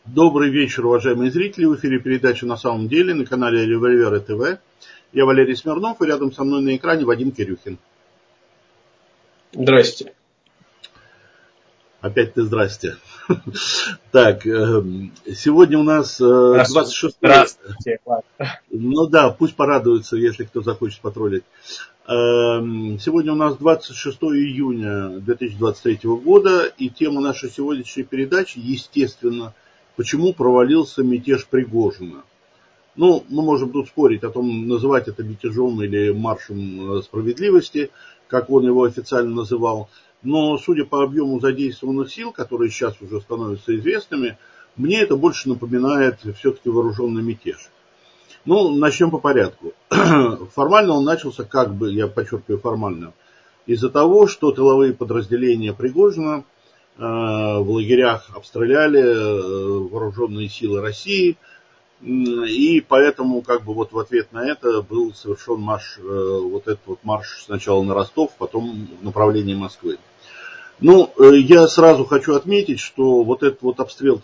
Добрый вечер, уважаемые зрители. В эфире передача «На самом деле» на канале Револьверы ТВ. Я Валерий Смирнов, и рядом со мной на экране Вадим Кирюхин. Здрасте. Опять ты здрасте. Так, сегодня у нас 26... Здравствуйте. Ну да, пусть порадуются, если кто захочет потроллить. Сегодня у нас 26 июня 2023 года, и тема нашей сегодняшней передачи, естественно, почему провалился мятеж Пригожина. Ну, мы можем тут спорить о том, называть это мятежом или маршем справедливости, как он его официально называл. Но, судя по объему задействованных сил, которые сейчас уже становятся известными, мне это больше напоминает все-таки вооруженный мятеж. Ну, начнем по порядку. Формально он начался, как бы, я подчеркиваю, формально, из-за того, что тыловые подразделения Пригожина в лагерях обстреляли вооруженные силы России, и поэтому как бы вот в ответ на это был совершен марш, вот этот вот марш сначала на Ростов, потом в направлении Москвы. Ну, я сразу хочу отметить, что вот этот вот обстрел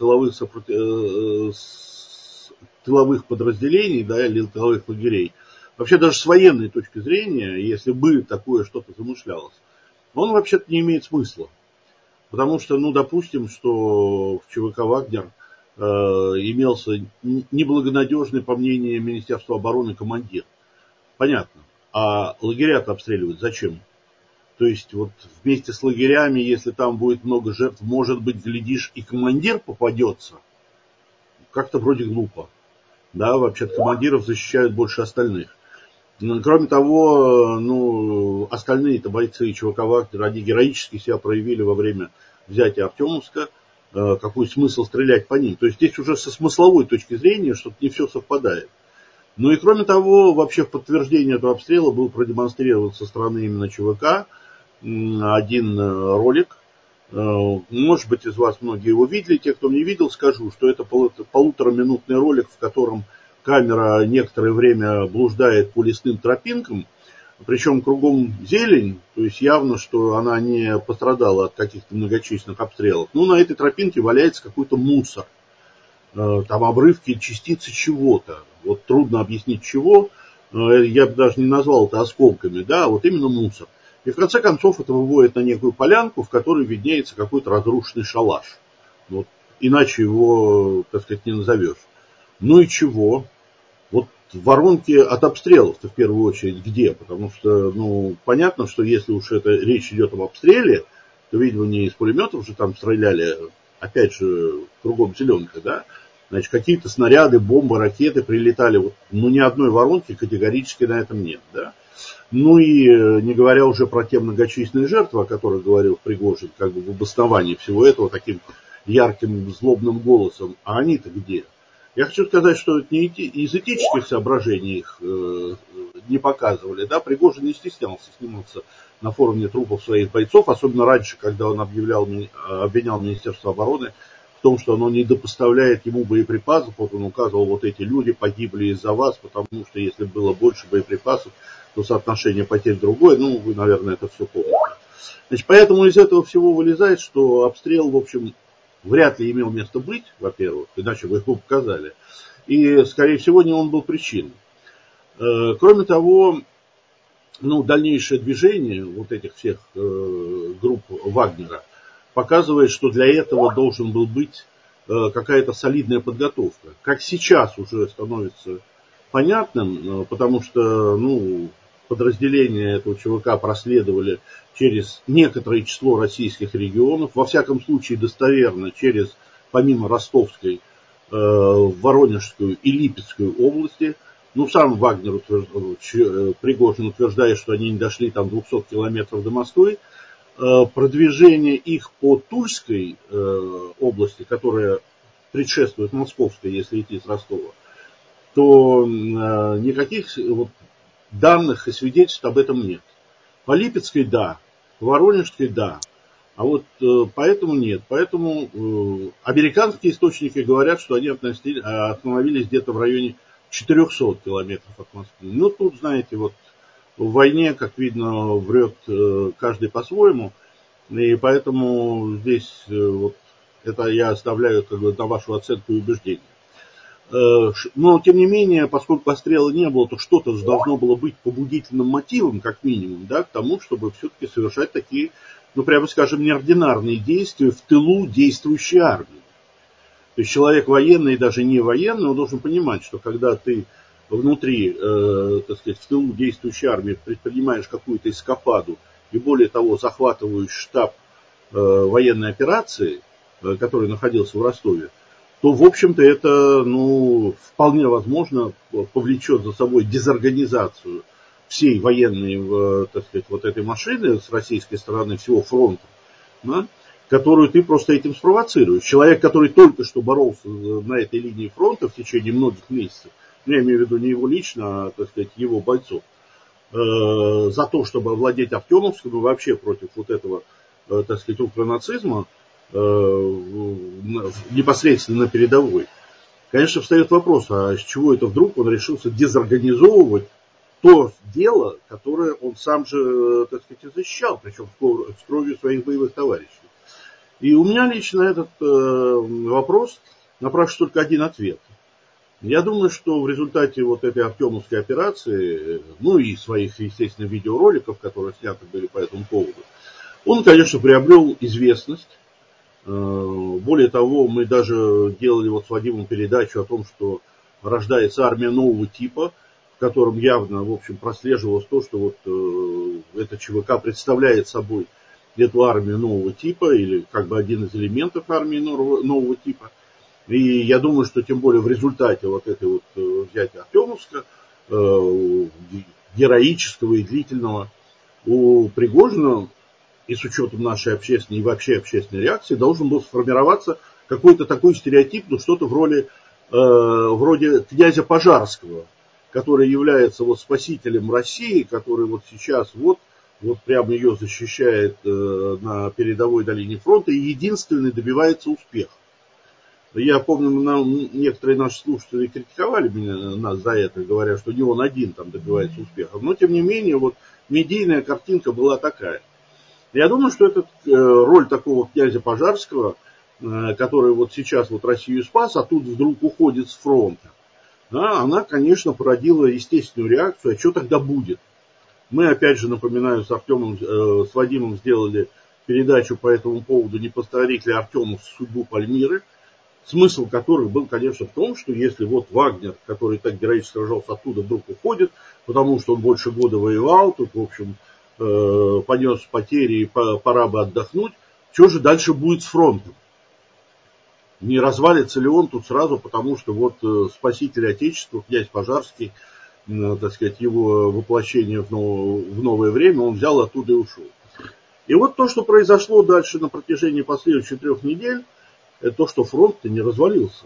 тыловых подразделений, да, или тыловых лагерей, вообще даже с военной точки зрения, если бы такое что-то замышлялось, он вообще-то не имеет смысла. Потому что, ну, допустим, что в ЧВК «Вагнер» имелся неблагонадежный, по мнению Министерства обороны, командир. Понятно. А лагеря-то обстреливать зачем? То есть вот вместе с лагерями, если там будет много жертв, может быть, глядишь, и командир попадется. Как-то вроде глупо. Да, вообще-то командиров защищают больше остальных. Кроме того, ну, остальные-то бойцы ЧВК «Вагнер», они героически себя проявили во время взятия Артемовска. Какой смысл стрелять по ним? То есть здесь уже со смысловой точки зрения что-то не все совпадает. Ну и кроме того, вообще в подтверждение этого обстрела был продемонстрирован со стороны именно ЧВК один ролик. Может быть, из вас многие его видели. Те, кто не видел, скажу, что это полутораминутный ролик, в котором камера некоторое время блуждает по лесным тропинкам, причем кругом зелень, то есть явно, что она не пострадала от каких-то многочисленных обстрелов. Ну, на этой тропинке валяется какой-то мусор. Там обрывки, частицы чего-то. Вот трудно объяснить чего. Я бы даже не назвал это осколками, да, вот именно мусор. И в конце концов это выводит на некую полянку, в которой виднеется какой-то разрушенный шалаш. Вот, иначе его, так сказать, не назовешь. Ну и чего? Вот воронки от обстрелов-то в первую очередь где? Потому что, ну, понятно, что если уж это речь идет об обстреле, то, видимо, не из пулеметов же там стреляли, опять же, кругом зеленка, да? Значит, какие-то снаряды, бомбы, ракеты прилетали. Вот, ну, ни одной воронки категорически на этом нет, да? Ну и не говоря уже про те многочисленные жертвы, о которых говорил Пригожин, как бы в обосновании всего этого таким ярким, злобным голосом. А они-то где? Я хочу сказать, что из этических соображений их не показывали. Да? Пригожин не стеснялся сниматься на форуме трупов своих бойцов, особенно раньше, когда он обвинял Министерство обороны в том, что оно недопоставляет ему боеприпасов. Вот он указывал, вот эти люди погибли из-за вас, потому что если было больше боеприпасов, то соотношение потерь другое. Ну, вы, наверное, это все помните. Значит, поэтому из этого всего вылезает, что обстрел, в общем, вряд ли имел место быть, во-первых, иначе бы его показали. И, скорее всего, не он был причиной. Кроме того, ну, дальнейшее движение вот этих всех групп Вагнера показывает, что для этого должен был быть какая-то солидная подготовка. Как сейчас уже становится понятным, потому что, ну, подразделения этого ЧВК проследовали через некоторое число российских регионов, во всяком случае достоверно через, помимо Ростовской, Воронежскую и Липецкую области. Ну, сам Вагнер Пригожин утверждает, что они не дошли там 200 километров до Москвы. Продвижение их по Тульской области, которая предшествует Московской, если идти с Ростова, то никаких вот данных и свидетельств об этом нет. По Липецкой – да, по Воронежской – да, а вот поэтому нет. Поэтому американские источники говорят, что они остановились где-то в районе 400 километров от Москвы. Ну, тут, знаете, вот в войне, как видно, врет каждый по-своему, и поэтому здесь вот Это я оставляю как бы на вашу оценку и убеждение. Но, тем не менее, поскольку пострела не было, то что-то должно было быть побудительным мотивом, как минимум, да, к тому, чтобы все-таки совершать такие, ну, прямо скажем, неординарные действия в тылу действующей армии. То есть человек военный и даже не военный, он должен понимать, что когда ты внутри, так сказать, в тылу действующей армии предпринимаешь какую-то эскападу и, более того, захватываешь штаб военной операции, который находился в Ростове, то, в общем-то, это, ну, вполне возможно повлечет за собой дезорганизацию всей военной, так сказать, вот этой машины с российской стороны, всего фронта, да, которую ты просто этим спровоцируешь. Человек, который только что боролся на этой линии фронта в течение многих месяцев, я имею в виду не его лично, а, так сказать, его бойцов, за то, чтобы овладеть Артемовском и вообще против вот этого, так сказать, ультранацизма, непосредственно на передовой. Конечно, встает вопрос, а с чего это вдруг он решился дезорганизовывать то дело, которое он сам же, так сказать, защищал, причем с кровью своих боевых товарищей. И у меня лично этот вопрос напрашивает только один ответ. Я думаю, что в результате вот этой артемовской операции, ну и своих, естественно, видеороликов, которые сняты были по этому поводу, он, конечно, приобрел известность. Более того, мы даже делали вот с Вадимом передачу о том, что рождается армия нового типа, в котором явно, в общем, прослеживалось то, что вот эта ЧВК представляет собой эту армию нового типа, или как бы один из элементов армии нового типа. И я думаю, что тем более в результате вот этой вот взятия Артемовска, героического и длительного, у Пригожина, и с учетом нашей общественной и вообще общественной реакции, должен был сформироваться какой-то такой стереотип, ну что-то вроде князя Пожарского, который является вот спасителем России, который вот сейчас вот прямо ее защищает на передовой долине фронта и единственный добивается успеха. Я помню, некоторые наши слушатели критиковали нас за это, говоря, что не он один там добивается успеха. Но, тем не менее, вот медийная картинка была такая. Я думаю, что это роль такого князя Пожарского, который вот сейчас вот Россию спас, а тут вдруг уходит с фронта, да, она, конечно, породила естественную реакцию, а что тогда будет? Мы, опять же, напоминаю, с Вадимом сделали передачу по этому поводу «Не повторить ли Артему судьбу Пальмиры», смысл которых был, конечно, в том, что если вот Вагнер, который так героически сражался оттуда, вдруг уходит, потому что он больше года воевал, тут, в общем, понес потери и пора бы отдохнуть, что же дальше будет с фронтом? Не развалится ли он тут сразу, потому что вот спаситель Отечества, князь Пожарский, так сказать, его воплощение в новое время, он взял оттуда и ушел. И вот то, что произошло дальше на протяжении последующих 3 недель, это то, что фронт-то не развалился.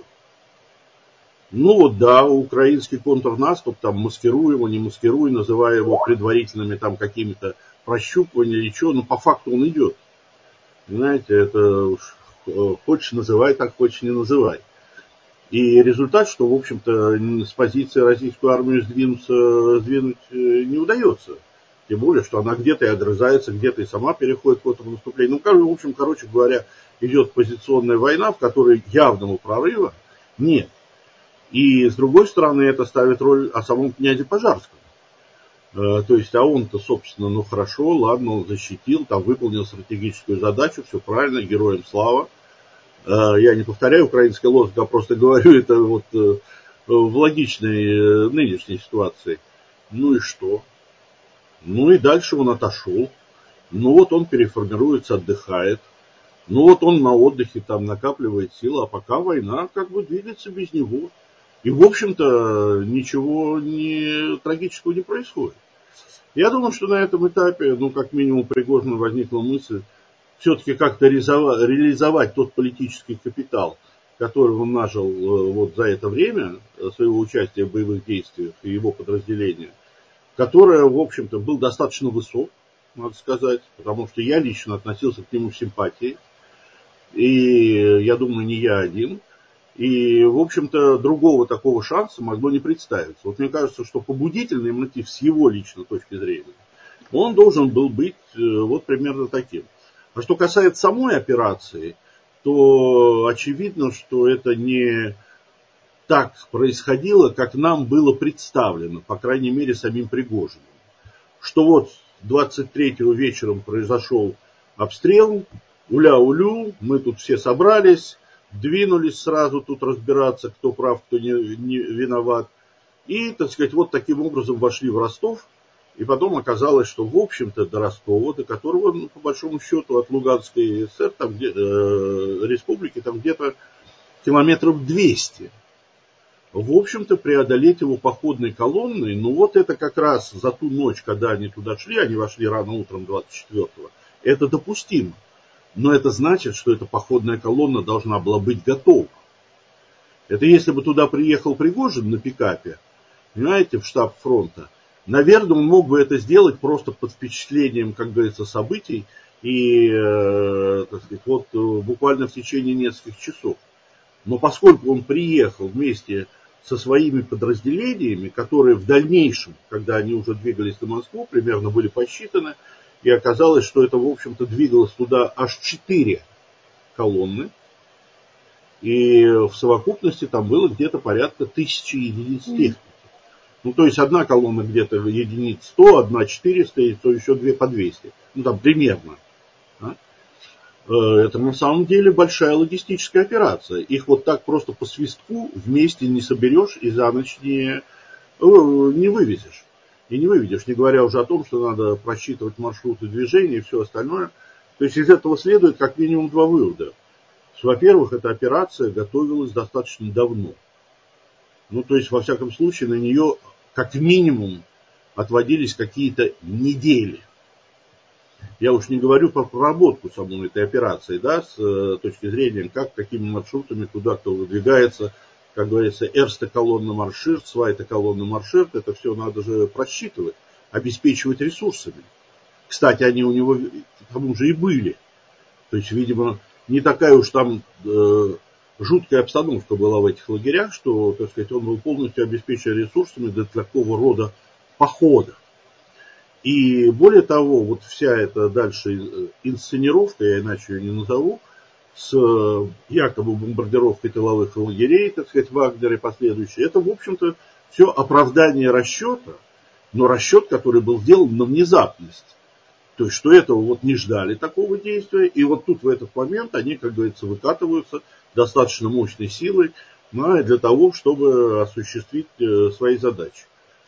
Ну вот да, украинский контрнаступ, там маскируя его, не маскируя, называя его предварительными там какими-то прощупываниями или что, но по факту он идет. Знаете, это уж хочешь называй, так хочешь не называй. И результат, что, в общем-то, с позиции российскую армию сдвинуть не удается. Тем более, что она где-то и огрызается, где-то и сама переходит в контрнаступление. Ну, в общем, короче говоря, идет позиционная война, в которой явного прорыва нет. И, с другой стороны, это ставит роль о самом князе Пожарском. То есть, а он-то, собственно, ну хорошо, ладно, он защитил, там выполнил стратегическую задачу, все правильно, героям слава. Я не повторяю украинский лозунг, а просто говорю это вот в логичной нынешней ситуации. Ну и что? Ну и дальше он отошел. Ну вот он переформируется, отдыхает. Ну вот он на отдыхе там накапливает силы, а пока война как бы двигается без него. И, в общем-то, ничего трагического не происходит. Я думаю, что на этом этапе, ну, как минимум, у Пригожина возникла мысль все-таки как-то реализовать тот политический капитал, который он нажил вот за это время своего участия в боевых действиях и его подразделения, которое, в общем-то, был достаточно высок, надо сказать, потому что я лично относился к нему с симпатией. И я думаю, не я один. И, в общем-то, другого такого шанса могло не представиться. Вот мне кажется, что побудительный мотив с его личной точки зрения, он должен был быть вот примерно таким. А что касается самой операции, то очевидно, что это не так происходило, как нам было представлено, по крайней мере, самим Пригожиным. Что вот 23-го вечером произошел обстрел, уля-улю, мы тут все собрались, двинулись сразу тут разбираться, кто прав, кто не виноват. И, так сказать, вот таким образом вошли в Ростов. И потом оказалось, что, в общем-то, до Ростова, до которого, ну, по большому счету, от Луганской ССР, там, республики, там где-то километров 200. В общем-то, преодолеть его походной колонной, ну вот это как раз за ту ночь, когда они туда шли, они вошли рано утром 24-го, это допустимо. Но это значит, что эта походная колонна должна была быть готова. Это если бы туда приехал Пригожин на пикапе, понимаете, в штаб фронта, наверное, он мог бы это сделать просто под впечатлением, как говорится, событий и, так сказать, вот буквально в течение нескольких часов. Но поскольку он приехал вместе со своими подразделениями, которые в дальнейшем, когда они уже двигались на Москву, примерно были посчитаны, и оказалось, что это, в общем-то, двигалось туда аж 4 колонны, и в совокупности там было где-то порядка 1000 единиц техники. Ну, то есть одна колонна где-то единиц 100, одна 400, и то еще 2 по 200. Ну, там примерно. Это на самом деле большая логистическая операция. Их вот так просто по свистку вместе не соберешь и за ночь не вывезешь. И не выведешь, не говоря уже о том, что надо просчитывать маршруты движения и все остальное. То есть из этого следует как минимум 2 вывода. Во-первых, эта операция готовилась достаточно давно. Ну, то есть, во всяком случае, на нее как минимум отводились какие-то недели. Я уж не говорю про проработку самой этой операции, да, с точки зрения, как, какими маршрутами, куда кто выдвигается, как говорится, эрста колонна марширт, свайта колонна марширт, это все надо же просчитывать, обеспечивать ресурсами. Кстати, они у него к тому же и были. То есть, видимо, не такая уж там жуткая обстановка была в этих лагерях, что, так сказать, он был полностью обеспечен ресурсами для такого рода похода. И более того, вот вся эта дальше инсценировка, я иначе ее не назову, с якобы бомбардировкой тыловых лагерей, так сказать, Вагнера и последующее, это, в общем-то, все оправдание расчета, но расчет, который был сделан на внезапность. То есть, что этого вот не ждали такого действия, и вот тут в этот момент они, как говорится, выкатываются достаточно мощной силой для того, чтобы осуществить свои задачи.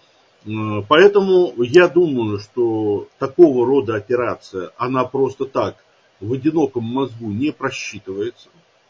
Поэтому я думаю, что такого рода операция, она просто так в одиноком мозгу не просчитывается.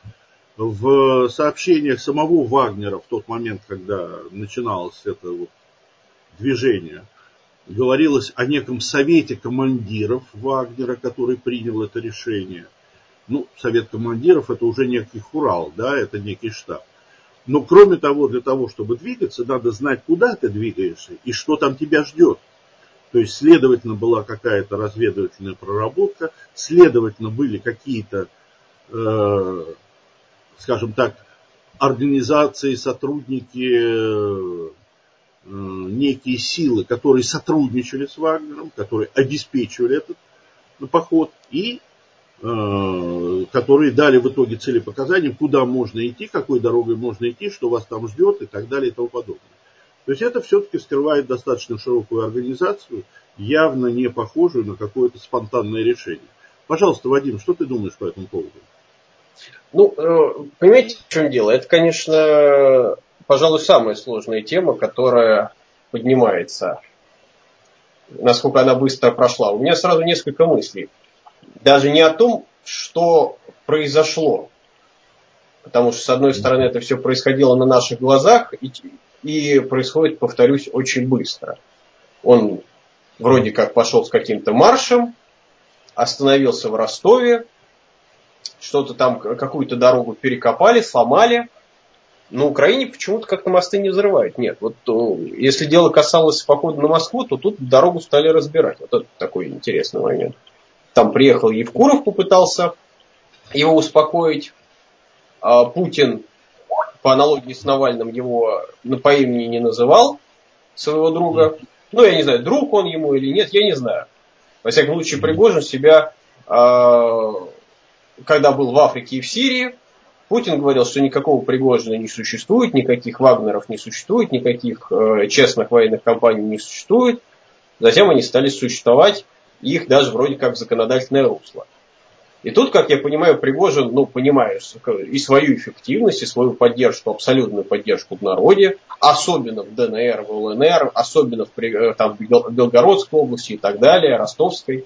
В сообщениях самого Вагнера в тот момент, когда начиналось это вот движение, говорилось о неком совете командиров Вагнера, который принял это решение. Ну, совет командиров это уже некий хурал, да, это некий штаб. Но кроме того, для того, чтобы двигаться, надо знать, куда ты двигаешься и что там тебя ждет. То есть, следовательно, была какая-то разведывательная проработка, следовательно, были какие-то, скажем так, организации, сотрудники, некие силы, которые сотрудничали с Вагнером, которые обеспечивали этот поход и которые дали в итоге целепоказания, куда можно идти, какой дорогой можно идти, что вас там ждет и так далее и тому подобное. То есть это все-таки скрывает достаточно широкую организацию, явно не похожую на какое-то спонтанное решение. Пожалуйста, Вадим, что ты думаешь по этому поводу? Ну, понимаете, в чем дело? Это, конечно, пожалуй, самая сложная тема, которая поднимается. Насколько она быстро прошла. У меня сразу несколько мыслей. Даже не о том, что произошло. Потому что, с одной стороны, это все происходило на наших глазах и происходит, повторюсь, очень быстро. Он вроде как пошел с каким-то маршем, остановился в Ростове, что-то там, какую-то дорогу перекопали, сломали. На Украине почему-то как-то мосты не взрывают. Нет, вот если дело касалось похода на Москву, то тут дорогу стали разбирать. Вот это такой интересный момент. Там приехал Евкуров, попытался его успокоить. А Путин, по аналогии с Навальным, его по имени не называл, своего друга. Ну, я не знаю, друг он ему или нет, я не знаю. Во всяком случае, Пригожин себя как когда был в Африке и в Сирии, Путин говорил, что никакого Пригожина не существует, никаких Вагнеров не существует, никаких честных военных компаний не существует. Затем они стали существовать, и их даже вроде как в законодательное русло. И тут, как я понимаю, Пригожин, понимая и свою эффективность, и свою поддержку, абсолютную поддержку в народе, особенно в ДНР, в ЛНР, особенно в Белгородской области и так далее, Ростовской,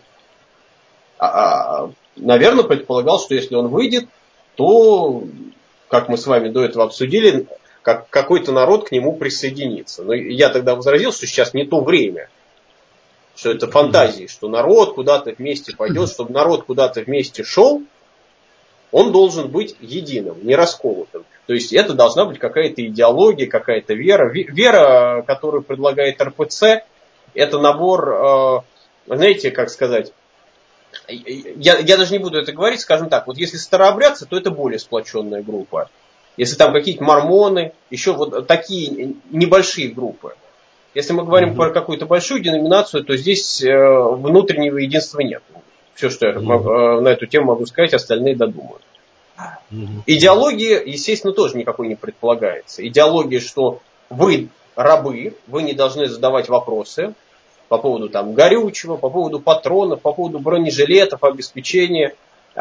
наверное, предполагал, что если он выйдет, то, как мы с вами до этого обсудили, какой-то народ к нему присоединится. Но я тогда возразил, что сейчас не то время, что это фантазии, что народ куда-то вместе пойдет, чтобы народ куда-то вместе шел, он должен быть единым, не расколотым. То есть это должна быть какая-то идеология, какая-то вера. Вера, которую предлагает РПЦ, это набор, знаете, как сказать, я даже не буду это говорить, скажем так, вот если старообрядцы, то это более сплоченная группа. Если там какие-то мормоны, еще вот такие небольшие группы. Если мы говорим про какую-то большую деноминацию, то здесь внутреннего единства нет. Все, что я на эту тему могу сказать, остальные додумают. Идеология, естественно, тоже никакой не предполагается. Идеология, что вы рабы, вы не должны задавать вопросы по поводу там горючего, по поводу патронов, по поводу бронежилетов, обеспечения.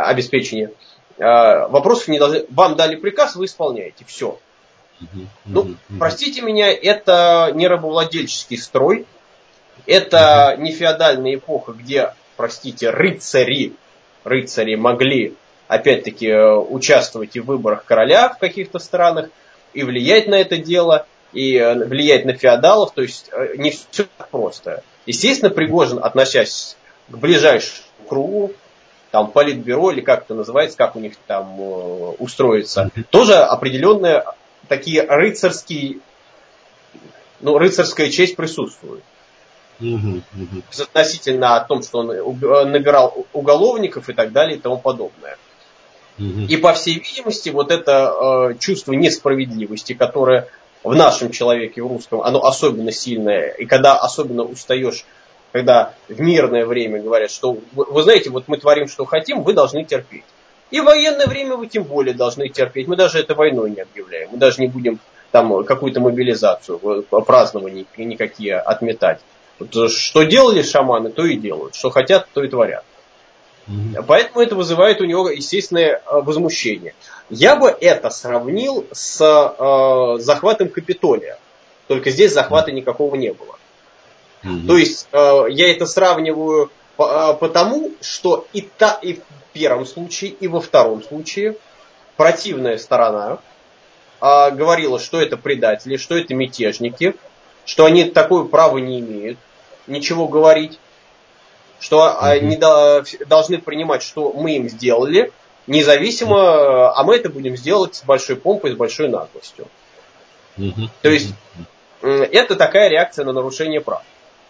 Вопросов не должны. Вам дали приказ, вы исполняете. Все. Простите меня, это не рабовладельческий строй, это не феодальная эпоха, где, простите, рыцари могли, опять-таки, участвовать и в выборах короля в каких-то странах, и влиять на это дело, и влиять на феодалов, то есть не все так просто. Естественно, Пригожин, относясь к ближайшему кругу, там политбюро или как это называется, как у них там устроится, тоже определенные такие рыцарская честь присутствует. Относительно о том, что он набирал уголовников и так далее и тому подобное. И по всей видимости, вот это чувство несправедливости, которое в нашем человеке, в русском, оно особенно сильное, и когда особенно устаешь, когда в мирное время говорят, что вы знаете, вот мы творим, что хотим, вы должны терпеть. И в военное время вы тем более должны терпеть. Мы даже это войной не объявляем. Мы даже не будем там какую-то мобилизацию, празднования никакие отметать. Вот, что делали шаманы, то и делают. Что хотят, то и творят. Поэтому это вызывает у него естественное возмущение. Я бы это сравнил с захватом Капитолия. Только здесь захвата никакого не было. То есть я это сравниваю потому, что и в первом случае, и во втором случае противная сторона говорила, что это предатели, что это мятежники, что они такое право не имеют ничего говорить, что они должны принимать, что мы им сделали, независимо, а мы это будем сделать с большой помпой, с большой наглостью. То есть это такая реакция на нарушение прав.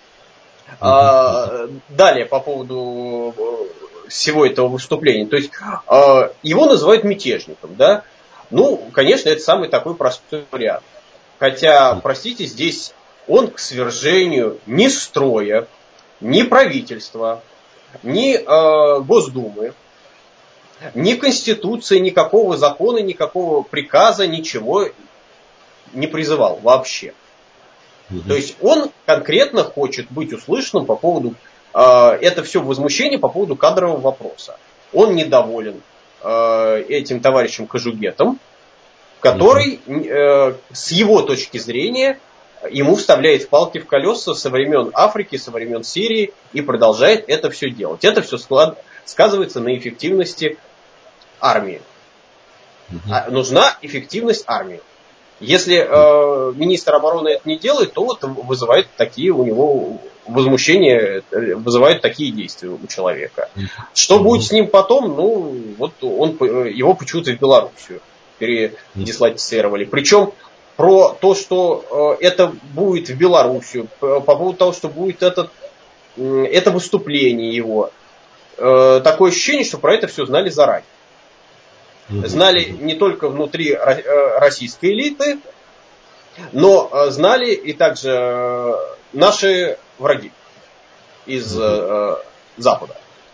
Далее, по поводу всего этого выступления. То есть, его называют мятежником, да? Ну, конечно, это самый такой простой вариант. Хотя, простите, здесь он к свержению ни строя, ни правительства, ни Госдумы, ни Конституции, никакого закона, никакого приказа, ничего не призывал вообще. То есть он конкретно хочет быть услышанным по поводу, это все возмущение по поводу кадрового вопроса. Он недоволен этим товарищем Кожугетом, который с его точки зрения ему вставляет палки в колеса со времен Африки, со времен Сирии и продолжает это все делать. Это все сказывается на эффективности армии. Нужна эффективность армии. Если министр обороны это не делает, то вот вызывает такие у него возмущения, вызывают такие действия у человека. Что будет с ним потом? Ну, вот его почему-то в Белоруссию передислоцировали. Причем про то, что это будет в Белоруссию, по поводу того, что будет это выступление его, такое ощущение, что про это все знали заранее. Знали не только внутри российской элиты, но знали и также наши враги из Запада.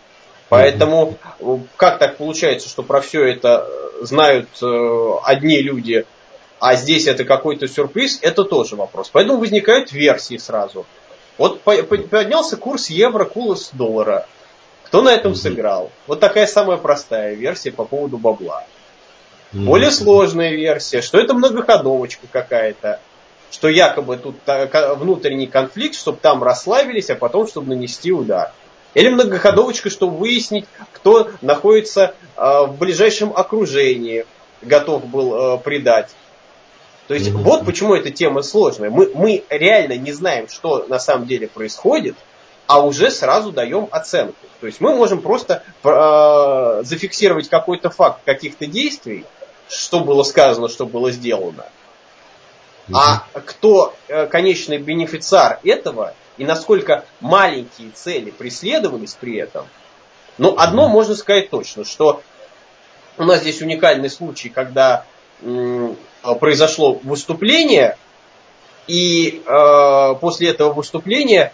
Поэтому как так получается, что про все это знают одни люди, а здесь это какой-то сюрприз, это тоже вопрос. Поэтому возникают версии сразу. Вот поднялся курс евро, курс доллара. Кто на этом сыграл? Вот такая самая простая версия по поводу бабла. Более сложная версия, что это многоходовочка какая-то, что якобы тут внутренний конфликт, чтобы там расслабились, а потом, чтобы нанести удар. Или многоходовочка, чтобы выяснить, кто находится в ближайшем окружении, готов был предать. То есть вот почему эта тема сложная. Мы реально не знаем, что на самом деле происходит, а уже сразу даем оценку. То есть мы можем просто зафиксировать какой-то факт каких-то действий, что было сказано, что было сделано. А кто конечный бенефициар этого и насколько маленькие цели преследовались при этом, ну, одно можно сказать точно, что у нас здесь уникальный случай, когда произошло выступление, и после этого выступления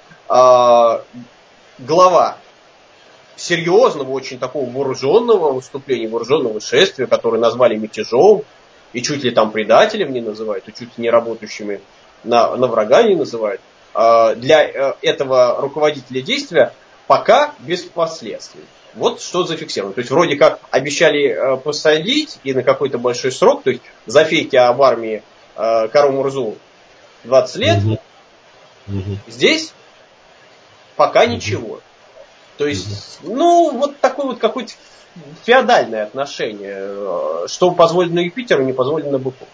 глава серьезного, очень такого вооруженного выступления, вооруженного шествия, которое назвали мятежом, и чуть ли там предателем не называют, и чуть ли не работающими на врага не называют, для этого руководителя действия пока без последствий. Вот что зафиксировано. То есть вроде как обещали посадить и на какой-то большой срок, то есть за фейки об армии Кару-Мурзу 20 лет, здесь пока ничего. То есть, ну, вот такое вот какое-то феодальное отношение, что позволено Юпитеру, не позволено быку.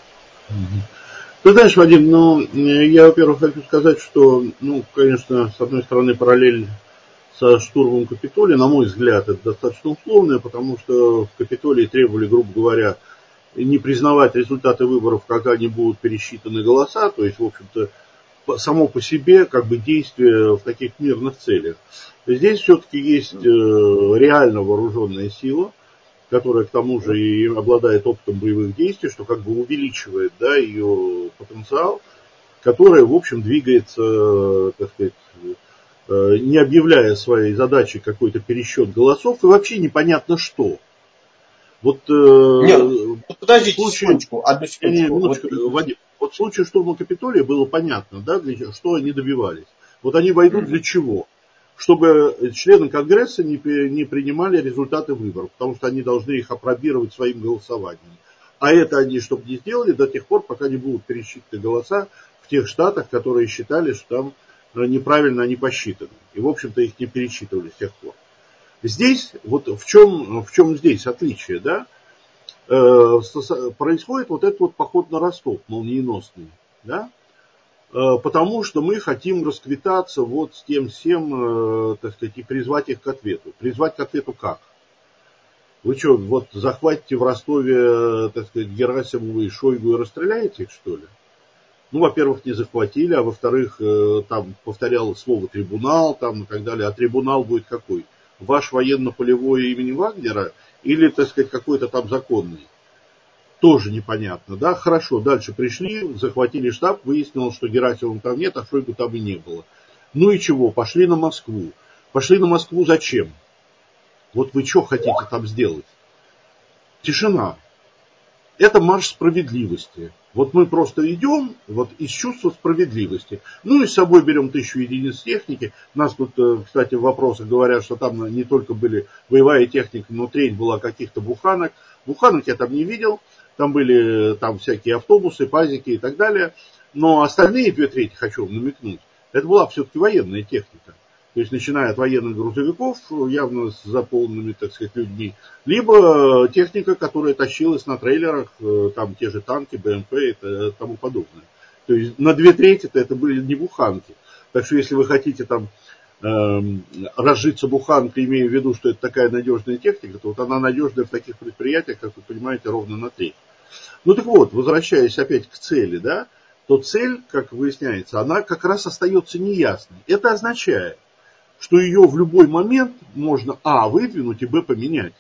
Ты знаешь, Вадим, ну, я, во-первых, хочу сказать, что, ну, конечно, с одной стороны, параллель со штурмом Капитолия, на мой взгляд, это достаточно условное, потому что в Капитолии требовали, грубо говоря, не признавать результаты выборов, когда они будут пересчитаны голоса, то есть, в общем-то, само по себе как бы действие в таких мирных целях. Здесь все-таки есть реально вооруженная сила, которая к тому же и обладает опытом боевых действий, что как бы увеличивает, да, ее потенциал, которая, в общем, двигается, так сказать, не объявляя своей задачей какой-то пересчет голосов, и вообще непонятно что. Вот, Нет, подождите секундочку, одну секундочку. Вадим, вот в случае штурма Капитолия было понятно, да, что они добивались. Вот они войдут для чего? Чтобы члены Конгресса не принимали результаты выборов, потому что они должны их апробировать своим голосованием. А это они, чтобы не сделали до тех пор, пока не будут пересчитаны голоса в тех штатах, которые считали, что там неправильно они посчитаны. И, в общем-то, их не пересчитывали с тех пор. Здесь, вот в чем здесь отличие, да? Происходит вот этот вот поход на Ростов, молниеносный, да? Потому что мы хотим расквитаться вот с тем всем, так сказать, и призвать их к ответу. Призвать к ответу как? Вы что, вот захватите в Ростове, так сказать, Герасимова и Шойгу и расстреляете их, что ли? Ну, во-первых, не захватили, а во-вторых, там повторяло слово трибунал, там и так далее. А трибунал будет какой? Ваш военно-полевой имени Вагнера или, так сказать, какой-то там законный? Тоже непонятно, да? Хорошо, дальше пришли, захватили штаб, выяснилось, что Герасимова там нет, а Шойгу там и не было. Ну и чего? Пошли на Москву. Пошли на Москву зачем? Вот вы что хотите там сделать? Тишина. Это марш справедливости. Вот мы просто идем вот из чувства справедливости. Ну и с собой берем 1000 единиц техники. Нас тут, кстати, в вопросах говорят, что там не только были боевая техника, но треть была каких-то буханок. Буханок я там не видел. Там были там всякие автобусы, пазики и так далее. Но остальные 2/3, хочу вам намекнуть, это была все-таки военная техника. То есть, начиная от военных грузовиков, явно с заполненными, так сказать, людьми, либо техника, которая тащилась на трейлерах, там те же танки, БМП и тому подобное. То есть, на 2/3 это были не буханки. Так что, если вы хотите там разжиться буханкой, имея в виду, что это такая надежная техника, то вот она надежная в таких предприятиях, как вы понимаете, ровно на треть. Ну так вот, возвращаясь опять к цели, да, то цель, как выясняется, она как раз остается неясной. Это означает, что ее в любой момент можно выдвинуть и поменять.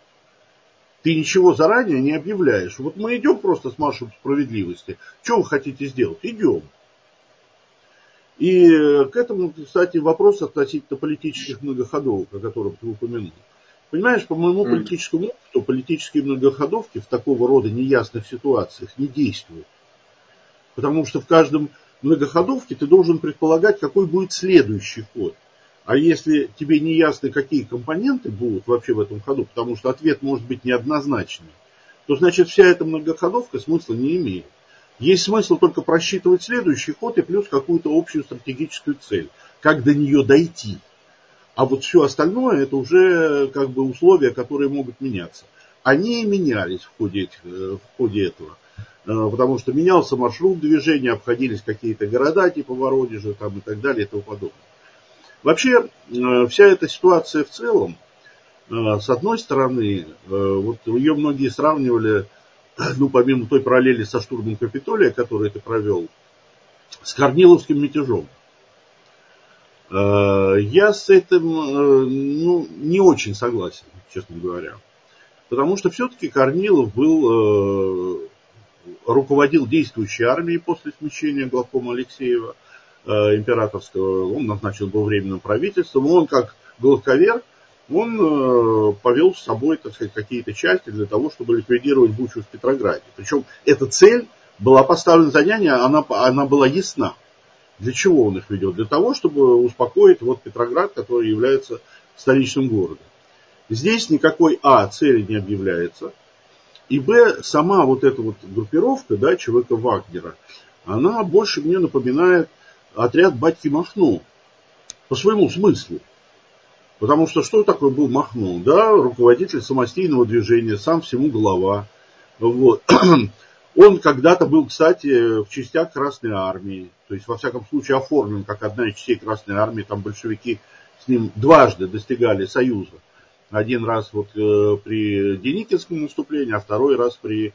Ты ничего заранее не объявляешь. Вот мы идем просто с маршем справедливости. Что вы хотите сделать? Идем. И к этому, кстати, вопрос относительно политических многоходовок, о котором ты упомянул. Понимаешь, по моему политическому опыту, политические многоходовки в такого рода неясных ситуациях не действуют. Потому что в каждом многоходовке ты должен предполагать, какой будет следующий ход. А если тебе не ясно, какие компоненты будут вообще в этом ходу, потому что ответ может быть неоднозначный, то значит вся эта многоходовка смысла не имеет. Есть смысл только просчитывать следующий ход и плюс какую-то общую стратегическую цель, как до нее дойти. А вот все остальное это уже как бы условия, которые могут меняться. Они и менялись в ходе этого. Потому что менялся маршрут движения, обходились какие-то города типа Воронежа там, и так далее и тому подобное. Вообще, вся эта ситуация в целом, с одной стороны, вот ее многие сравнивали, ну, помимо той параллели со штурмом Капитолия, который ты провел, с Корниловским мятежом. Я с этим не очень согласен, честно говоря. Потому что все-таки Корнилов руководил действующей армией после смещения главкома Алексеева императорского. Он назначен был временным правительством. Он, как главковер, он повел с собой, так сказать, какие-то части для того, чтобы ликвидировать Бучу в Петрограде. Причем эта цель была поставлена задание, она была ясна. Для чего он их ведет? Для того, чтобы успокоить вот Петроград, который является столичным городом. Здесь никакой цели не объявляется. И сама вот эта вот группировка, да, ЧВК Вагнера, она больше мне напоминает отряд батьки Махно. По своему смыслу. Потому что такое был Махно? Да, руководитель самостийного движения, сам всему голова. Вот. Он когда-то был, кстати, в частях Красной Армии. То есть, во всяком случае, оформлен как одна из частей Красной Армии. Там большевики с ним дважды достигали союза. Один раз вот при Деникинском наступлении, а второй раз при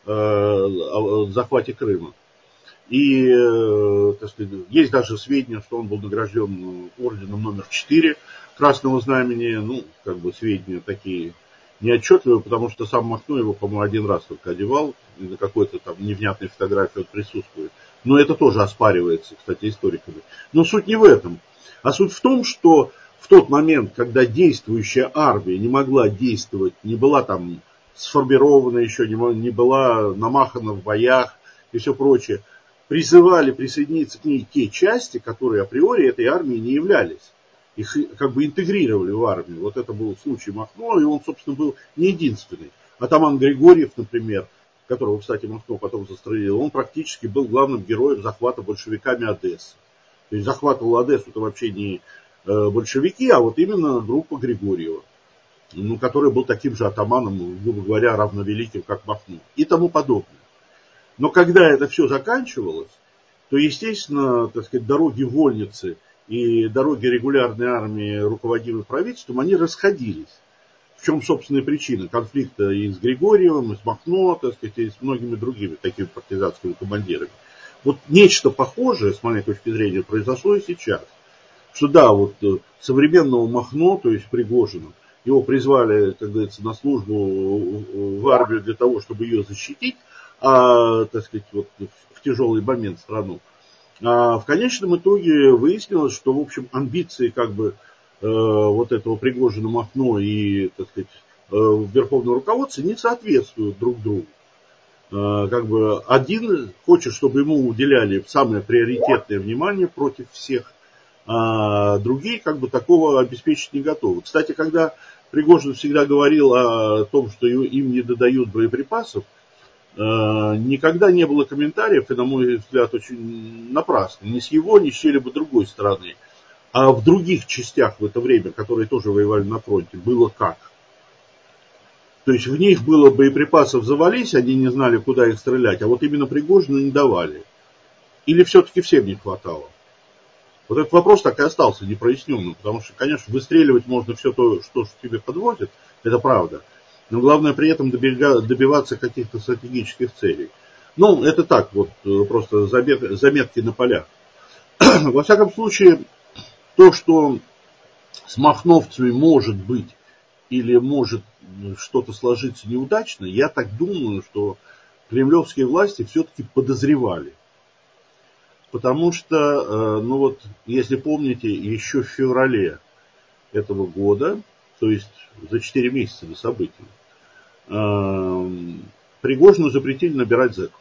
захвате Крыма. И, так сказать, есть даже сведения, что он был награжден орденом номер 4 Красного Знамени. Ну, как бы сведения такие неотчетливые, потому что сам Махно его, по-моему, один раз только одевал, и на какой-то там невнятной фотографии он присутствует. Но это тоже оспаривается, кстати, историками. Но суть не в этом. А суть в том, что в тот момент, когда действующая армия не могла действовать, не была там сформирована еще, не была намахана в боях и все прочее, призывали присоединиться к ней те части, которые априори этой армией не являлись. Их как бы интегрировали в армию. Вот это был случай Махно, и он, собственно, был не единственный. Атаман Григорьев, например, которого, кстати, Махно потом застрелил, он практически был главным героем захвата большевиками Одессы. То есть захватывал Одессу-то вообще не большевики, а вот именно группа Григорьева, который был таким же атаманом, грубо говоря, равновеликим, как Махно, и тому подобное. Но когда это все заканчивалось, то, естественно, так сказать, дороги вольницы и дороги регулярной армии, руководимой правительством, они расходились. В чем, собственная причина конфликта и с Григорьевым, и с Махно, так сказать, и с многими другими такими партизанскими командирами. Вот нечто похожее, с моей точки зрения, произошло и сейчас. Что да, вот современного Махно, то есть Пригожина, его призвали, как говорится, на службу в армию для того, чтобы ее защитить, так сказать, вот в тяжелый момент страну. А в конечном итоге выяснилось, что, в общем, амбиции как бы вот этого Пригожина, Махно и, так сказать, верховного руководства не соответствуют друг другу. Как бы один хочет, чтобы ему уделяли самое приоритетное внимание против всех, а другие как бы такого обеспечить не готовы. Кстати, когда Пригожин всегда говорил о том, что им не додают боеприпасов, никогда не было комментариев, и, на мой взгляд, очень напрасно, ни с его, ни с чьей-либо другой стороны. А в других частях в это время, которые тоже воевали на фронте, было как? То есть в них было боеприпасов завались, они не знали, куда их стрелять, а вот именно Пригожину не давали. Или все-таки всем не хватало? Вот этот вопрос так и остался непроясненным, потому что, конечно, выстреливать можно все то, что тебе подводит, это правда. Но главное при этом добиваться каких-то стратегических целей. Ну, это так, вот просто заметки на полях. Во всяком случае, то, что с махновцами может быть или может что-то сложиться неудачно, я так думаю, что кремлевские власти все-таки подозревали. Потому что, ну вот, если помните, еще в феврале этого года то есть за 4 месяца до событий, Пригожину запретили набирать зэков.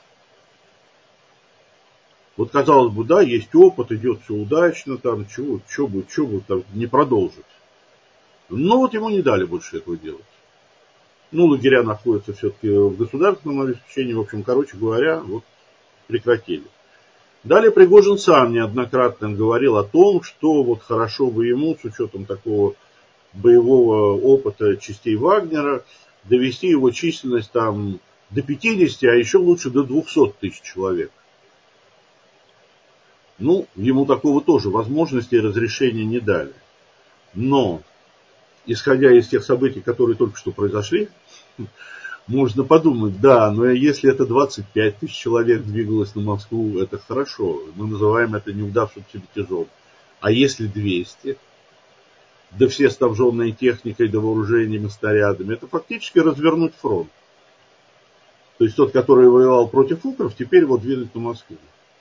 Вот казалось бы, да, есть опыт, идет все удачно, там, что будет, там, не продолжить. Но вот ему не дали больше этого делать. Ну, лагеря находятся все-таки в государственном обеспечении, в общем, короче говоря, вот прекратили. Далее Пригожин сам неоднократно говорил о том, что вот хорошо бы ему, с учетом такого боевого опыта частей Вагнера, довести его численность там до 50, а еще лучше до 200 тысяч человек. Ну, ему такого тоже возможности и разрешения не дали. Но, исходя из тех событий, которые только что произошли, можно подумать, да, но если это 25 тысяч человек двигалось на Москву, это хорошо. Мы называем это неудавшимся мятежом. А если 200, да все снабженные техникой, да вооружениями, снарядами, это фактически развернуть фронт. То есть тот, который воевал против укров, теперь его двинуть на Москву.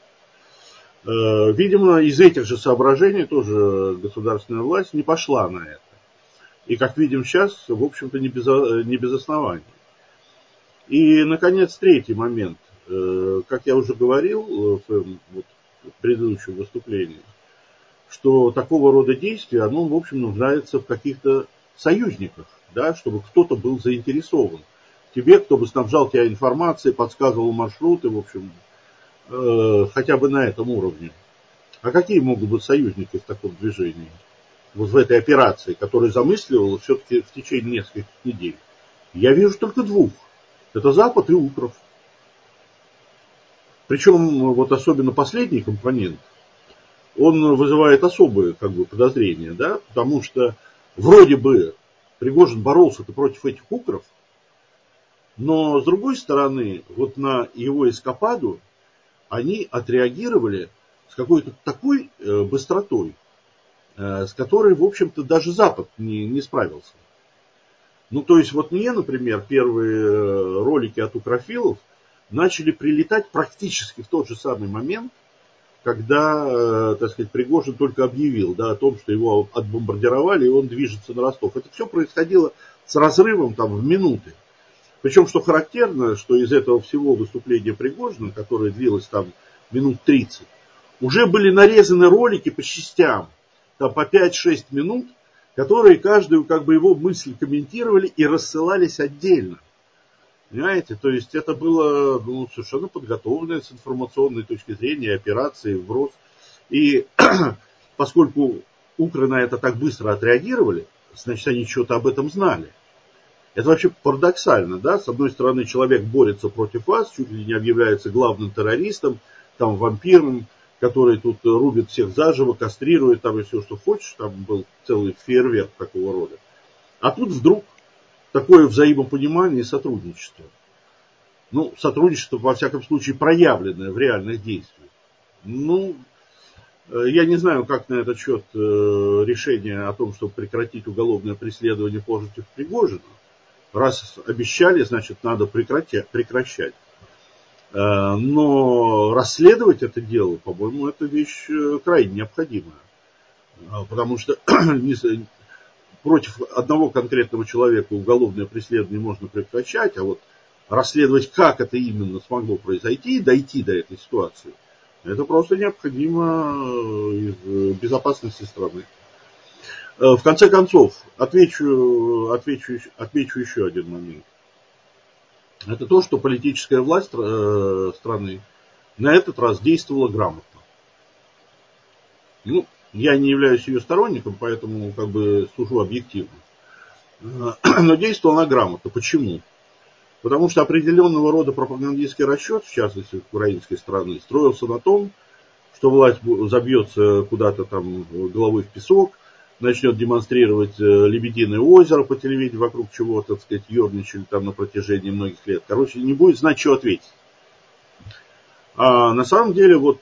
Видимо, из этих же соображений тоже государственная власть не пошла на это. И, как видим сейчас, в общем-то, не без оснований. И, наконец, третий момент. Как я уже говорил в своем предыдущем выступлении, что такого рода действия, оно, в общем, нуждается в каких-то союзниках, да, чтобы кто-то был заинтересован. Тебе, кто бы снабжал тебя информацией, подсказывал маршруты, в общем, хотя бы на этом уровне. А какие могут быть союзники в таком движении? Вот в этой операции, которая замысливалась все-таки в течение нескольких недель. Я вижу только двух. Это Запад и Укров. Причем вот особенно последний компонент, он вызывает особые подозрения, да, потому что вроде бы Пригожин боролся-то против этих Укров, но с другой стороны, вот на его эскападу они отреагировали с какой-то такой быстротой, с которой, в общем-то, даже Запад не справился. Ну, то есть, вот мне, например, первые ролики от укрофилов начали прилетать практически в тот же самый момент, когда, так сказать, Пригожин только объявил, да, о том, что его отбомбардировали, и он движется на Ростов. Это все происходило с разрывом там в минуты. Причем, что характерно, что из этого всего выступления Пригожина, которое длилось там минут 30, уже были нарезаны ролики по частям, там по 5-6 минут, которые каждую его мысль комментировали и рассылались отдельно. Понимаете? То есть это было совершенно подготовленное с информационной точки зрения операции, вброс. И поскольку укры на это так быстро отреагировали, значит они что-то об этом знали. Это вообще парадоксально, да? С одной стороны, человек борется против вас, чуть ли не объявляется главным террористом, там, вампиром, который тут рубит всех заживо, кастрирует, там, и все, что хочешь. Там был целый фейерверк такого рода. А тут вдруг такое взаимопонимание и сотрудничество. Ну, сотрудничество, во всяком случае, проявленное в реальных действиях. Ну, я не знаю, как на этот счет решение о том, чтобы прекратить уголовное преследование против Пригожина. Раз обещали, значит, надо прекращать. Но расследовать это дело, по-моему, это вещь крайне необходимая. Потому что против одного конкретного человека уголовное преследование можно прекращать, а вот расследовать, как это именно смогло произойти и дойти до этой ситуации, это просто необходимо из безопасности страны. В конце концов, отмечу еще один момент. Это то, что политическая власть страны на этот раз действовала грамотно. Ну, я не являюсь ее сторонником, поэтому сужу объективно. Но действовала она грамотно. Почему? Потому что определенного рода пропагандистский расчет, в частности украинской страны, строился на том, что власть забьется куда-то там головой в песок, начнет демонстрировать Лебединое озеро по телевидению, вокруг чего, так сказать, ерничали там на протяжении многих лет. Короче, не будет знать, что ответить. А на самом деле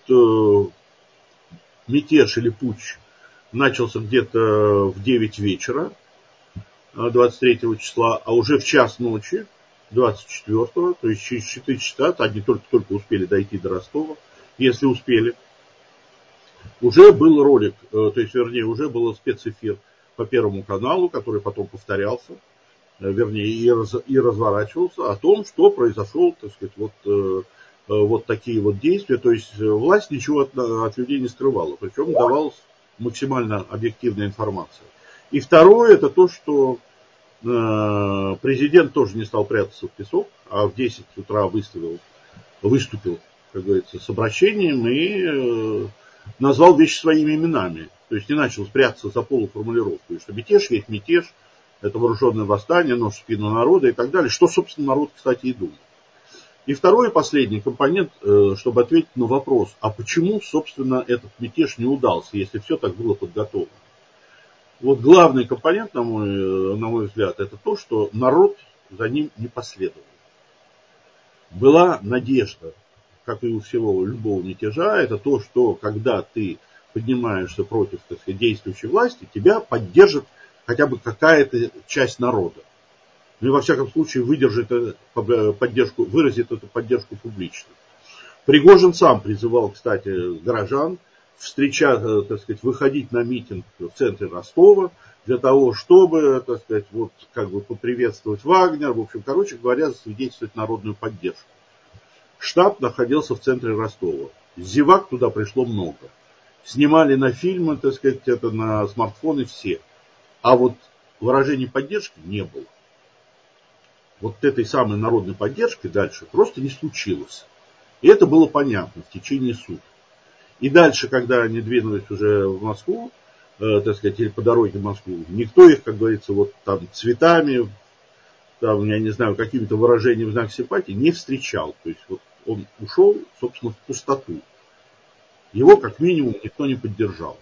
мятеж или путч начался где-то в 9 вечера 23 числа, а уже в час ночи 24-го, то есть через 4 часа, они только успели дойти до Ростова, если успели. Уже был ролик, уже был спецэфир по Первому каналу, который потом повторялся, вернее, и разворачивался, о том, что произошел, так сказать, вот такие вот действия. То есть власть ничего от людей не скрывала, причем давалась максимально объективная информация. И второе, это то, что президент тоже не стал прятаться в песок, а в 10 утра выступил, как говорится, с обращением и назвал вещи своими именами. То есть не начал прятаться за полуформулировку, что мятеж есть мятеж, это вооруженное восстание, нож в спину народа и так далее, что, собственно, народ, кстати, и думал. И второй и последний компонент, чтобы ответить на вопрос, а почему, собственно, этот мятеж не удался, если все так было подготовлено. Вот главный компонент, на мой взгляд, это то, что народ за ним не последовал. Была надежда, как и у всего любого мятежа, это то, что когда ты поднимаешься против, так сказать, действующей власти, тебя поддержит хотя бы какая-то часть народа. Ну и во всяком случае выразит эту поддержку публично. Пригожин сам призывал, кстати, горожан так сказать, выходить на митинг в центре Ростова для того, чтобы, так сказать, вот как бы поприветствовать Вагнер, в общем, короче говоря, засвидетельствовать народную поддержку. Штаб находился в центре Ростова. Зевак туда пришло много. Снимали на фильмы, так сказать, это на смартфоны все. А вот выражений поддержки не было. Вот этой самой народной поддержки дальше просто не случилось. И это было понятно в течение суток. И дальше, когда они двинулись уже в Москву, так сказать, или по дороге в Москву, никто их, как говорится, вот там цветами, там, я не знаю, какими-то выражениями в знак симпатии не встречал. То есть вот он ушел, собственно, в пустоту. Его, как минимум, никто не поддержал.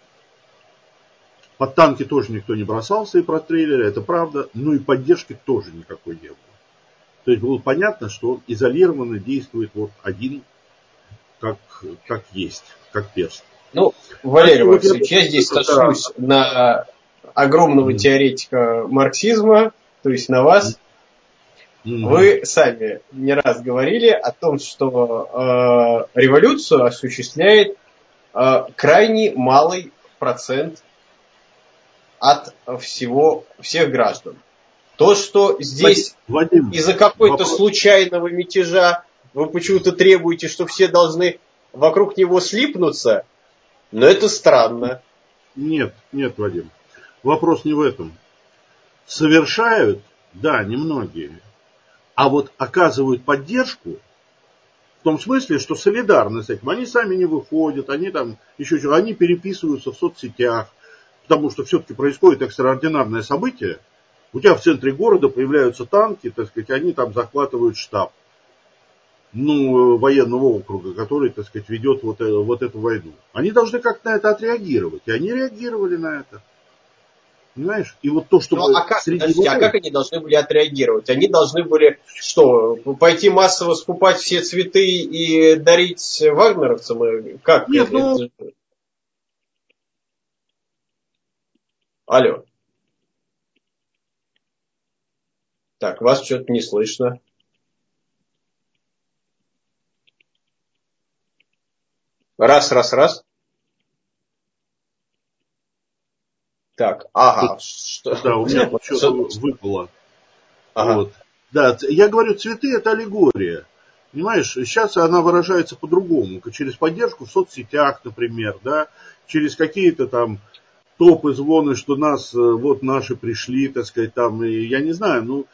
Под танки тоже никто не бросался и простреливали, это правда, но и поддержки тоже никакой не было. То есть было понятно, что он изолированно действует вот один, как есть, как перст. Ну, Валерий Максимович, я здесь сошлюсь на огромного теоретика марксизма, то есть на вас. Вы сами не раз говорили о том, что революцию осуществляет крайне малый процент от всех граждан. То, что здесь Вадим, из-за какой-то случайного мятежа вы почему-то требуете, что все должны вокруг него слипнуться, но это странно. Нет, Вадим. Вопрос не в этом. Совершают, да, немногие. А вот оказывают поддержку в том смысле, что солидарны с этим. Они сами не выходят, они там еще что-то, они переписываются в соцсетях, потому что все-таки происходит экстраординарное событие. У тебя в центре города появляются танки, так сказать, они там захватывают штаб. Военного округа, который, так сказать, ведет вот эту войну. Они должны как-то на это отреагировать. И они реагировали на это. Понимаешь? И вот то, что... как они должны были отреагировать? Они должны были что? Пойти массово скупать все цветы и дарить вагнеровцам? Как? Нет, Алло. Так, вас что-то не слышно. Раз. Так, ага. Да, у меня тут что-то выпало. Ага. Вот. Да, я говорю, цветы это аллегория. Понимаешь, сейчас она выражается по-другому. Через поддержку в соцсетях, например, да, через какие-то там топы, звоны, что вот наши пришли, так сказать, там, и я не знаю,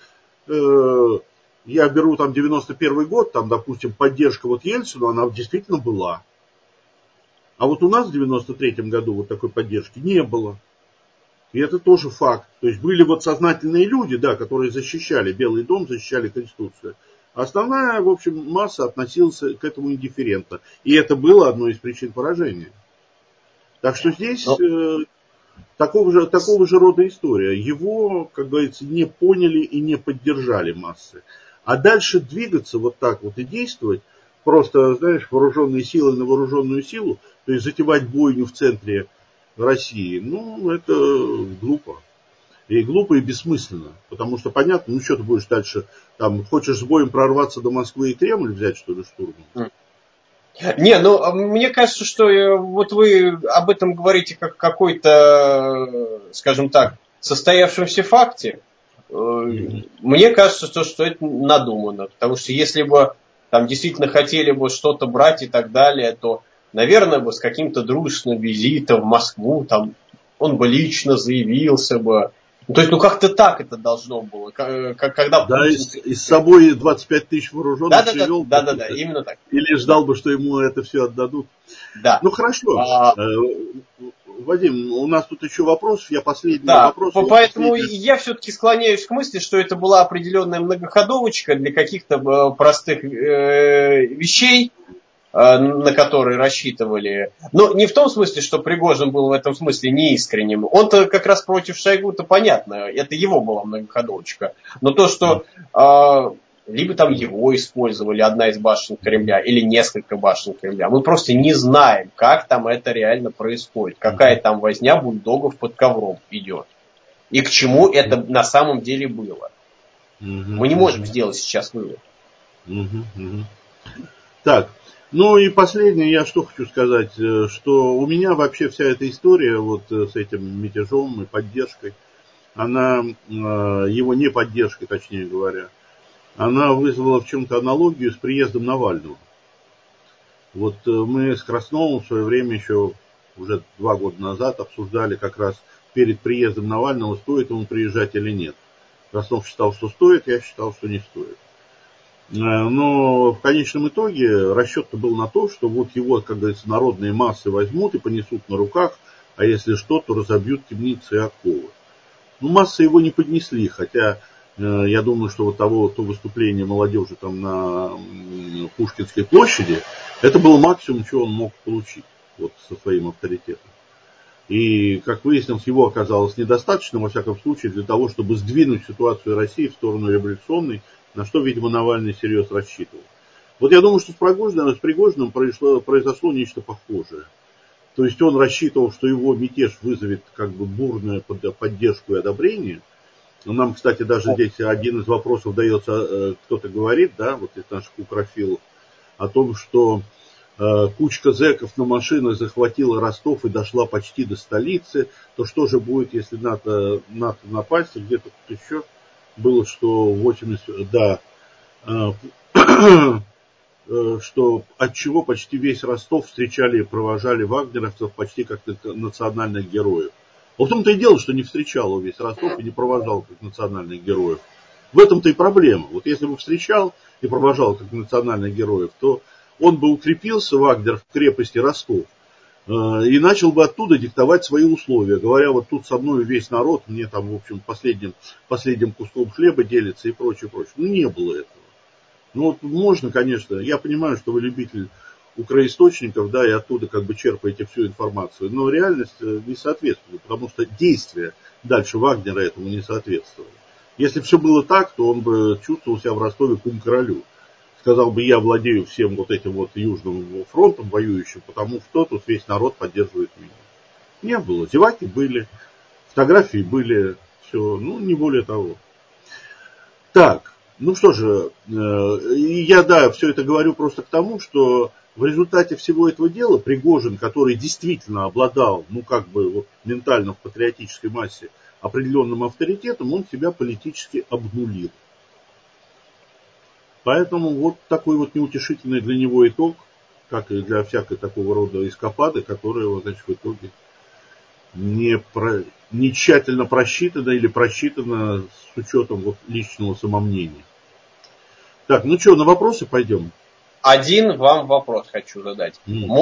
я беру там 91 год, там, допустим, поддержка вот Ельцину, она действительно была. А вот у нас в 93-м году вот такой поддержки не было. И это тоже факт. То есть были вот сознательные люди, да, которые защищали Белый дом, защищали Конституцию. А основная, в общем, масса относилась к этому индифферентно. И это было одной из причин поражения. Так что здесь такого же рода история. Его, как говорится, не поняли и не поддержали массы. А дальше двигаться вот так вот и действовать, просто, знаешь, вооруженные силы на вооруженную силу, то есть затевать бойню в центре России, это глупо. И глупо, и бессмысленно. Потому что понятно, что ты будешь дальше, там, хочешь с боем прорваться до Москвы и Кремль взять, что ли, штурмом? Не, ну, мне кажется, что вот вы об этом говорите как какой-то, скажем так, состоявшемся факте. Мне кажется, что это надумано. Потому что если бы там действительно хотели бы что-то брать и так далее, то, наверное, бы с каким-то дружественным визитом в Москву там он бы лично заявился бы. Ну, то есть, ну как-то так это должно было. Когда Да, и Путин... с собой 25 тысяч вооруженных привел бы, Да, именно так. или Да, ждал бы, что ему это все отдадут. да. Ну хорошо. Вадим, у нас тут еще вопрос. Я последний Да, вопрос. поэтому я все-таки склоняюсь к мысли, что это была определенная многоходовочка для каких-то простых вещей, на которые рассчитывали. Но не в том смысле, что Пригожин был в этом смысле неискренним. Он-то как раз против Шойгу-то понятно, это его была многоходовочка. Но то, что либо там его использовали, одна из башен Кремля, или несколько башен Кремля, мы просто не знаем, как там это реально происходит, какая там возня бульдогов под ковром идет. И к чему это на самом деле было. Мы не можем сделать сейчас вывод. Так, ну и последнее, я что хочу сказать, что у меня вообще вся эта история вот с этим мятежом и поддержкой, она, его не поддержкой, точнее говоря, она вызвала в чем-то аналогию с приездом Навального. Вот мы с Красновым в свое время еще уже 2 года назад обсуждали как раз перед приездом Навального, стоит ему приезжать или нет. Краснов считал, что стоит, я считал, что не стоит. Но в конечном итоге расчет-то был на то, что вот его, как говорится, народные массы возьмут и понесут на руках, а если что, то разобьют темницы и оковы. Ну, массы его не поднесли, хотя я думаю, что вот то выступление молодежи там на Пушкинской площади, это был максимум, чего он мог получить вот со своим авторитетом. И, как выяснилось, его оказалось недостаточно, во всяком случае, для того, чтобы сдвинуть ситуацию России в сторону революционной, на что, видимо, Навальный всерьез рассчитывал. Вот я думаю, что с Пригожиным произошло нечто похожее. То есть он рассчитывал, что его мятеж вызовет как бы бурную поддержку и одобрение. Но нам, кстати, даже здесь один из вопросов дается, кто-то говорит, да, вот из наших укрофилов, о том, что кучка зэков на машинах захватила Ростов и дошла почти до столицы, то что же будет, если НАТО напасть, и где-то тут еще было, что 80, да, что от чего почти весь Ростов встречали и провожали вагнеровцев почти как национальных героев. А в том-то и дело, что не встречал весь Ростов и не провожал как национальных героев. В этом-то и проблема. Вот если бы встречал и провожал как национальных героев, то он бы укрепился, Вагнер, в крепости Ростов, и начал бы оттуда диктовать свои условия, говоря, вот тут со мной весь народ, мне там, в общем, последним куском хлеба делится и прочее, прочее. Ну, не было этого. Ну, вот можно, конечно, я понимаю, что вы любитель укроисточников, да, и оттуда как бы черпаете всю информацию, но реальность не соответствует, потому что действия дальше Вагнера этому не соответствовали. Если бы все было так, то он бы чувствовал себя в Ростове кум-королю. Сказал бы, я владею всем вот этим вот южным фронтом воюющим, потому что тут весь народ поддерживает меня. Не было. Зеваки были, фотографии были, все, ну, не более того. Так, ну что же, я, да, все это говорю просто к тому, что в результате всего этого дела Пригожин, который действительно обладал, ну, как бы, вот, ментально в патриотической массе определенным авторитетом, он себя политически обнулил. Поэтому вот такой вот неутешительный для него итог, как и для всякой такого рода эскапады, которая, значит, в итоге не тщательно просчитана или просчитана с учетом вот личного самомнения. Так, ну что, на вопросы пойдем? Один вам вопрос хочу задать.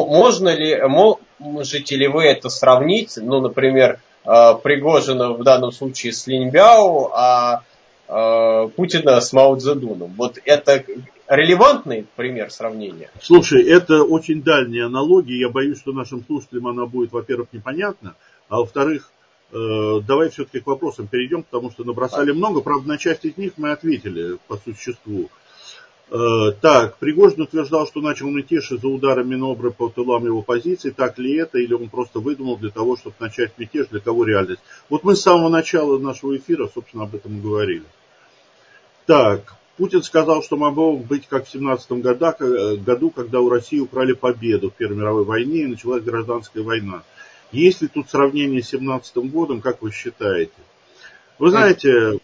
Можете ли вы это сравнить, ну, например, Пригожина в данном случае с Линьбяо, а Путина с Мао Цзэдуном? Вот это релевантный пример сравнения? Слушай, это очень дальняя аналогия. Я боюсь, что нашим слушателям она будет, во-первых, непонятна, а во-вторых, давай все-таки к вопросам перейдем, потому что набросали много. Правда, на часть из них мы ответили по существу. Так, Пригожин утверждал, что начал мятеж из-за удара Минобры по тылам его позиций. Так ли это, или он просто выдумал для того, чтобы начать мятеж, для кого реальность? Вот мы с самого начала нашего эфира, собственно, об этом и говорили. Так, Путин сказал, что могло быть как в 1917 году, когда у России украли победу в Первой мировой войне и началась гражданская война. Есть ли тут сравнение с 1917 годом, как вы считаете? Вы знаете,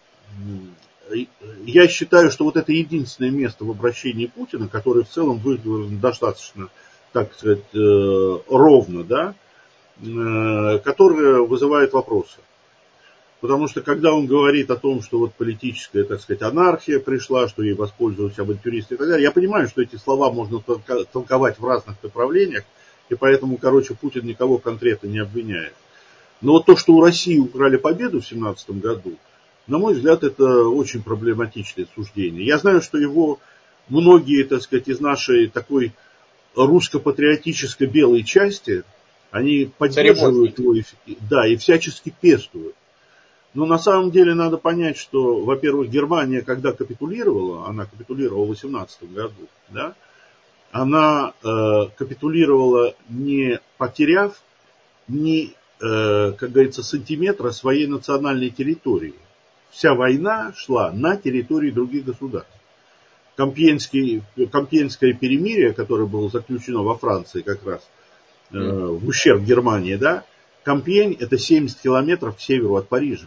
я считаю, что вот это единственное место в обращении Путина, которое в целом выглядит достаточно, так сказать, ровно, да, которое вызывает вопросы. Потому что когда он говорит о том, что вот политическая, так сказать, анархия пришла, что ей воспользовались авантюристы и так далее, я понимаю, что эти слова можно толковать в разных направлениях, и поэтому, Путин никого конкретно не обвиняет. Но вот то, что у России украли победу в 1917 году, на мой взгляд, это очень проблематичное суждение. Я знаю, что его многие, так сказать, из нашей такой русско-патриотической белой части, они поддерживают его, да, и всячески пестуют. Но на самом деле надо понять, что, во-первых, Германия, когда капитулировала, она капитулировала в 18 году, да, она капитулировала не потеряв ни, как говорится, сантиметра своей национальной территории. Вся война шла на территории других государств. Компьенское перемирие, которое было заключено во Франции как раз, в ущерб Германии, да, Компьень это 70 километров к северу от Парижа.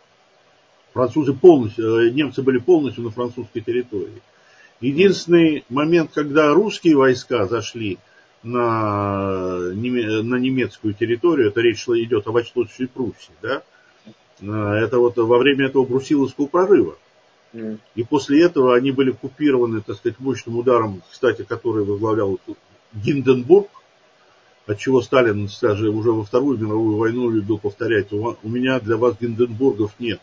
Немцы были полностью на французской территории. Единственный момент, когда русские войска зашли на немецкую территорию, это речь идет о Восточной Пруссии, да, это вот во время этого Брусиловского прорыва. И после этого они были купированы, так сказать, мощным ударом, кстати, который возглавлял Гинденбург, отчего Сталин даже уже во Вторую мировую войну любил повторять: у меня для вас Гинденбургов нет.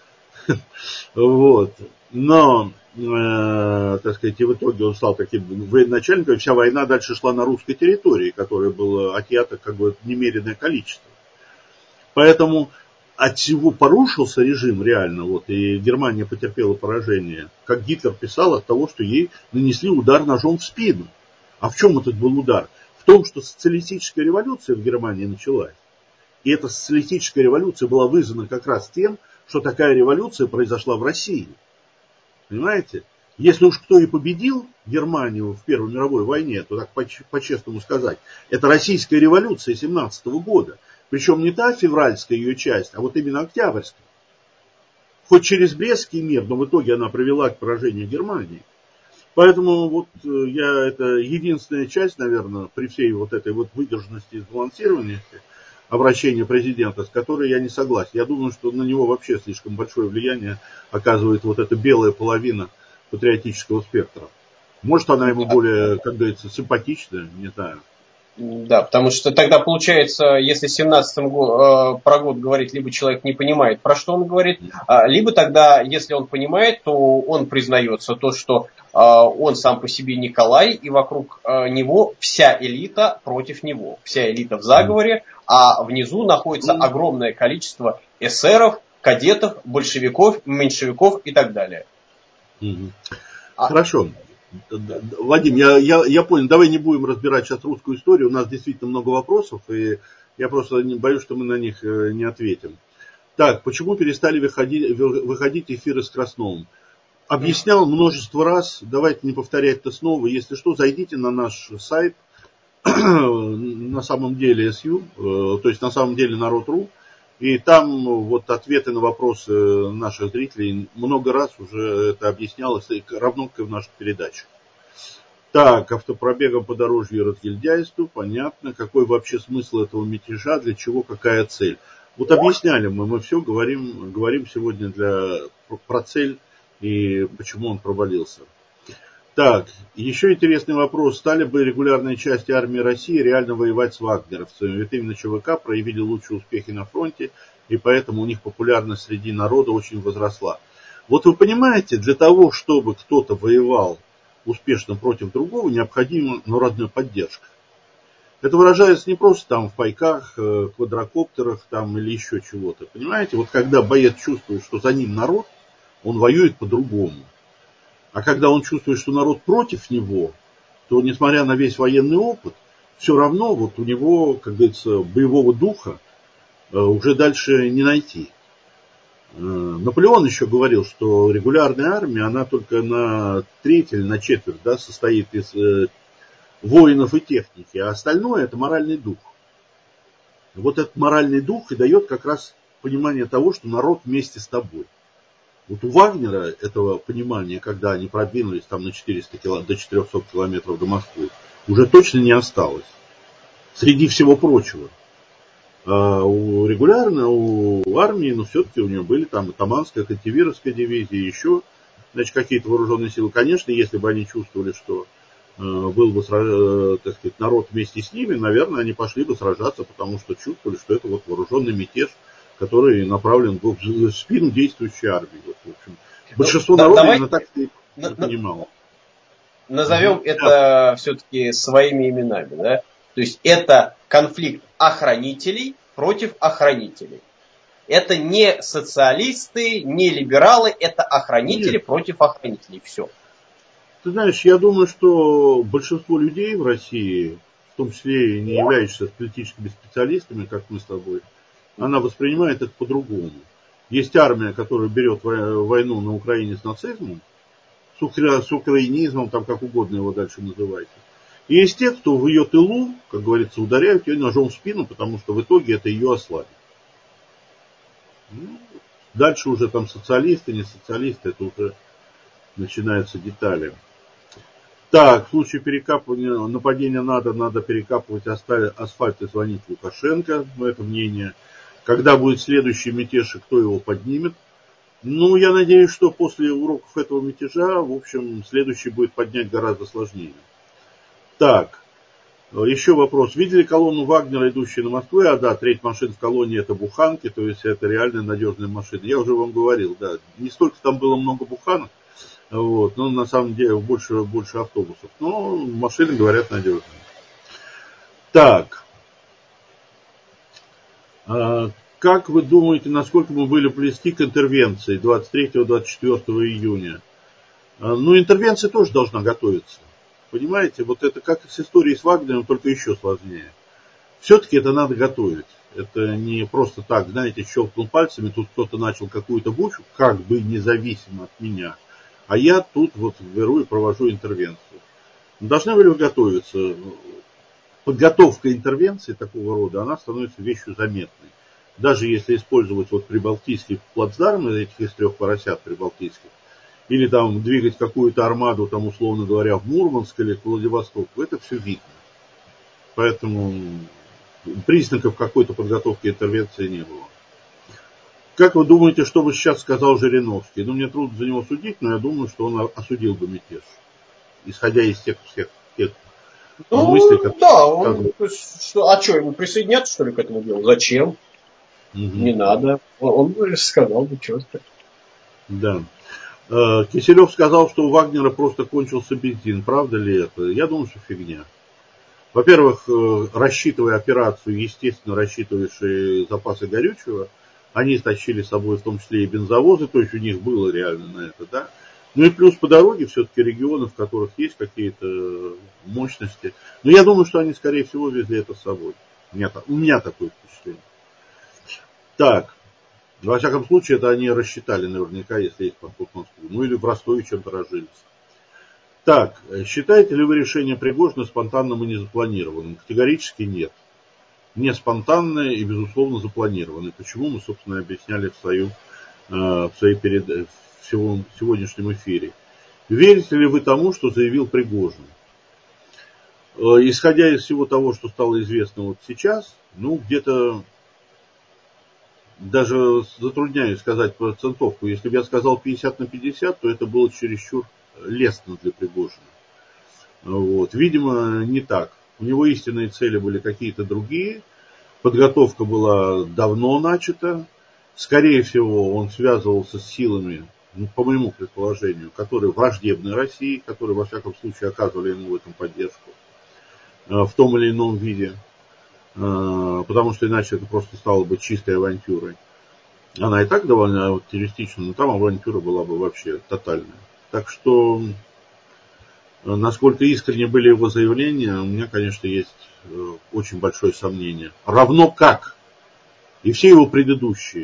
Вот. Но, так сказать, и в итоге он стал таким военачальником, и вся война дальше шла на русской территории, которая была отъята как бы немеренное количество. Поэтому от всего порушился режим реально, вот, и Германия потерпела поражение, как Гитлер писал, от того, что ей нанесли удар ножом в спину. А в чем этот был удар? В том, что социалистическая революция в Германии началась. И эта социалистическая революция была вызвана как раз тем, что такая революция произошла в России. Понимаете? Если уж кто и победил Германию в Первой мировой войне, то так по-честному сказать, это российская революция 17 года. Причем не та февральская ее часть, а вот именно октябрьская. Хоть через Брестский мир, но в итоге она привела к поражению Германии. Поэтому вот это единственная часть, наверное, при всей вот этой вот выдержанности и сбалансированности обращения президента, с которой я не согласен. Я думаю, что на него вообще слишком большое влияние оказывает вот эта белая половина патриотического спектра. Может, она ему более, как говорится, симпатична, не знаю. Да, потому что тогда получается, если в 17-м про год говорит, либо человек не понимает, про что он говорит, либо тогда, если он понимает, то он признается то, что он сам по себе Николай, и вокруг него вся элита против него. Вся элита в заговоре, а внизу находится огромное количество эсеров, кадетов, большевиков, меньшевиков и так далее. Хорошо. Вадим, я понял, давай не будем разбирать сейчас русскую историю, у нас действительно много вопросов, и я просто боюсь, что мы на них не ответим. Так, почему перестали выходить эфиры с Красновым? Объяснял множество раз, давайте не повторять это снова, если что, зайдите на наш сайт, на самом деле СЮ, то есть на самом деле Народ.ру, и там вот ответы на вопросы наших зрителей много раз уже это объяснялось, равно как и в наших передачах. Так, автопробегом по дорожью и разгильдяйству, понятно. Какой вообще смысл этого мятежа, для чего, какая цель? Вот объясняли мы все говорим сегодня про цель и почему он провалился. Так, еще интересный вопрос. Стали бы регулярные части армии России реально воевать с вагнеровцами? Ведь именно ЧВК проявили лучшие успехи на фронте, и поэтому у них популярность среди народа очень возросла. Вот вы понимаете, для того, чтобы кто-то воевал успешно против другого, необходима народная поддержка. Это выражается не просто там в пайках, квадрокоптерах там, или еще чего-то. Понимаете, вот когда боец чувствует, что за ним народ, он воюет по-другому. А когда он чувствует, что народ против него, то, несмотря на весь военный опыт, все равно вот у него, как говорится, боевого духа уже дальше не найти. Наполеон еще говорил, что регулярная армия, она только на треть или на четверть, да, состоит из воинов и техники, а остальное это моральный дух. Вот этот моральный дух и дает как раз понимание того, что народ вместе с тобой. Вот у Вагнера этого понимания, когда они продвинулись там на 400 до 400 километров до Москвы, уже точно не осталось. Среди всего прочего. А у армии, ну, все-таки у нее были там Таманская, Кантемировская дивизия, еще, значит, какие-то вооруженные силы. Конечно, если бы они чувствовали, что был бы, так сказать, народ вместе с ними, наверное, они пошли бы сражаться, потому что чувствовали, что это вот вооруженный мятеж, который направлен был в спину действующей армии. Вот, в общем, большинство народа именно так и понимало. Назовем это все-таки своими именами, да? То есть это конфликт охранителей против охранителей. Это не социалисты, не либералы, это охранители против охранителей. Все. Ты знаешь, я думаю, что большинство людей в России, в том числе и не являющихся политическими специалистами, как мы с тобой, она воспринимает это по-другому. Есть армия, которая берет войну на Украине с нацизмом, с украинизмом, там как угодно его дальше называйте. И есть те, кто в ее тылу, как говорится, ударяют ее ножом в спину, потому что в итоге это ее ослабит. Ну, дальше уже там социалисты, не социалисты, это уже начинаются детали. Так, в случае нападения надо перекапывать асфальт и звонить Лукашенко, это мнение. Когда будет следующий мятеж и кто его поднимет? Ну, я надеюсь, что после уроков этого мятежа, в общем, следующий будет поднять гораздо сложнее. Так, еще вопрос. Видели колонну Вагнера, идущую на Москву? А да, треть машин в колонне это буханки, то есть это реально надежные машины. Я уже вам говорил, да, не столько там было много буханок, вот, но на самом деле больше автобусов. Но машины, говорят, надежные. Так, как вы думаете, насколько мы были близки к интервенции 23-24 июня? Ну, интервенция тоже должна готовиться. Понимаете, вот это как с историей с Вагнером, только еще сложнее. Все-таки это надо готовить. Это не просто так, знаете, щелкнул пальцами, тут кто-то начал какую-то бучу, как бы независимо от меня, а я тут вот беру и провожу интервенцию. Должны были готовиться. Подготовка интервенции такого рода, она становится вещью заметной. Даже если использовать вот прибалтийский плацдарм этих из 3 поросят прибалтийских, или там двигать какую-то армаду, там, условно говоря, в Мурманск или в Владивосток, это все видно. Поэтому признаков какой-то подготовки интервенции не было. Как вы думаете, что бы сейчас сказал Жириновский? Ну, мне трудно за него судить, но я думаю, что он осудил бы мятеж. Исходя из тех мыслей, которые... Да, он, а что, ему присоединяться, что ли, к этому делу? Зачем? Не надо. Он бы сказал бы четко. Да. Киселев сказал, что у Вагнера просто кончился бензин. Правда ли это? Я думаю, что фигня. Во-первых, рассчитывая операцию, естественно, рассчитывающие запасы горючего, они стащили с собой в том числе и бензовозы, то есть у них было реально на это, да. Ну и плюс по дороге все-таки регионы, в которых есть какие-то мощности. Но я думаю, что они, скорее всего, везли это с собой. У меня такое впечатление. Так, во всяком случае, это они рассчитали наверняка, если есть подход в Москву. Ну или в Ростове чем-то разжились. Так, считаете ли вы решение Пригожина спонтанным и незапланированным? Категорически нет. Не спонтанное и, безусловно, запланированное. Почему мы, собственно, объясняли в сегодняшнем эфире. Верите ли вы тому, что заявил Пригожин? Исходя из всего того, что стало известно вот сейчас, ну, где-то даже затрудняюсь сказать процентовку. Если бы я сказал 50 на 50, то это было чересчур лестно для Пригожина. Вот. Видимо, не так. У него истинные цели были какие-то другие. Подготовка была давно начата. Скорее всего, он связывался с силами, ну, по моему предположению, которые враждебны России, которые, во всяком случае, оказывали ему в этом поддержку в том или ином виде. Потому что иначе это просто стало бы чистой авантюрой. Она и так довольно террористична, но там авантюра была бы вообще тотальная. Так что, насколько искренне были его заявления, у меня, конечно, есть очень большое сомнение. Равно как и все его предыдущие.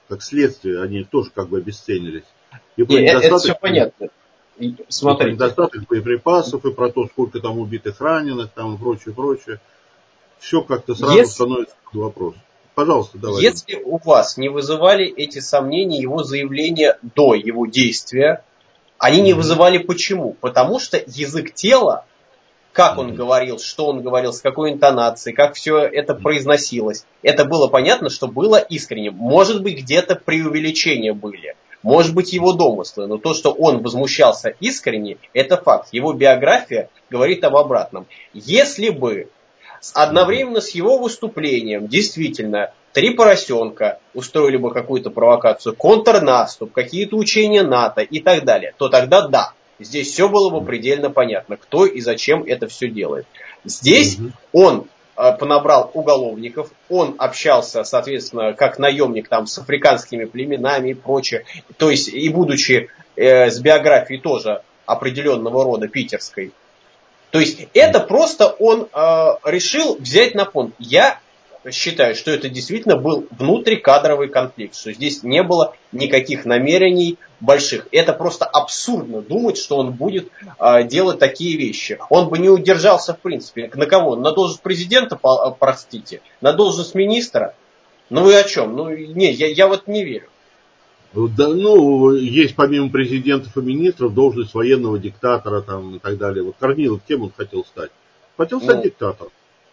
как следствие, они тоже как бы обесценились. Это все понятно. Смотрите. Недостаток боеприпасов, и про то, сколько там убитых, раненых, там и прочее. Все как-то сразу становится под вопрос. Пожалуйста, давай. Если у вас не вызывали эти сомнения его заявления до его действия, они не вызывали почему? Потому что язык тела, как он говорил, что он говорил, с какой интонацией, как все это произносилось, это было понятно, что было искренне. Может быть, где-то преувеличения были. Может быть, его домыслы, но то, что он возмущался искренне, это факт. Его биография говорит об обратном. Если бы одновременно с его выступлением действительно 3 поросенка устроили бы какую-то провокацию, контрнаступ, какие-то учения НАТО и так далее, то тогда да, здесь все было бы предельно понятно, кто и зачем это все делает. Здесь он понабрал уголовников, он общался, соответственно, как наемник там с африканскими племенами и прочее, то есть и будучи с биографией тоже определенного рода питерской. То есть это просто он решил взять на понт. Я считаю, что это действительно был внутрикадровый конфликт, что здесь не было никаких намерений больших. Это просто абсурдно думать, что он будет делать такие вещи. Он бы не удержался в принципе. На кого? На должность президента, простите? На должность министра? Ну вы о чем? Ну не, я вот не верю. Да, есть помимо президентов и министров должность военного диктатора там, и так далее. Вот Корнилов кем он хотел стать? Хотел стать диктатором.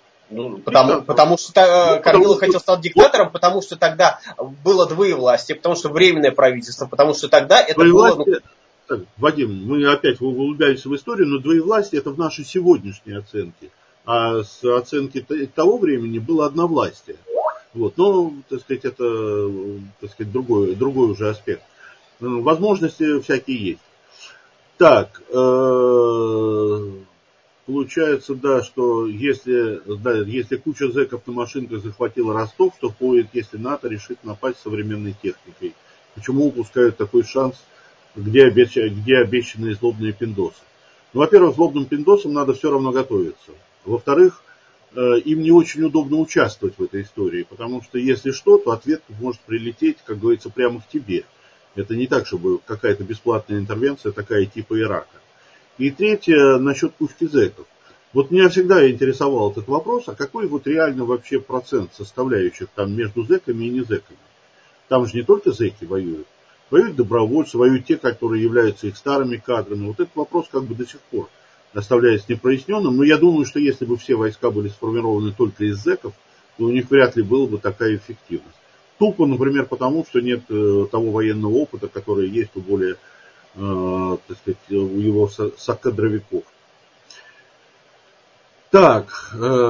Потому что Корнилов хотел стать диктатором, потому что тогда было двоевластие, потому что временное правительство, потому что тогда это было... Вадим, мы опять углубляемся в историю, но двоевластие это в нашей сегодняшней оценке. А с оценки того времени было одновластие. Вот, но, так сказать, это, так сказать, другой уже аспект. Возможности всякие есть. Так, получается, да, что если куча зэков на машинках захватила Ростов, то будет, если НАТО решит напасть современной техникой. Почему упускают такой шанс, где обещанные злобные пиндосы? Ну, во-первых, злобным пиндосам надо все равно готовиться. Во-вторых, им не очень удобно участвовать в этой истории, потому что если что, то ответ может прилететь, как говорится, прямо в тебе. Это не так, чтобы какая-то бесплатная интервенция такая типа Ирака. И третье, насчет кучки зэков. Вот меня всегда интересовал этот вопрос, а какой вот реально вообще процент составляющих там между зэками и не зэками? Там же не только зэки воюют. Воюют добровольцы, воюют те, которые являются их старыми кадрами. Вот этот вопрос как бы до сих пор оставляется непроясненным. Но я думаю, что если бы все войска были сформированы только из зэков, то у них вряд ли была бы такая эффективность. Тупо, например, потому, что нет того военного опыта, который есть у более, так сказать, у его сокадровиков. Так,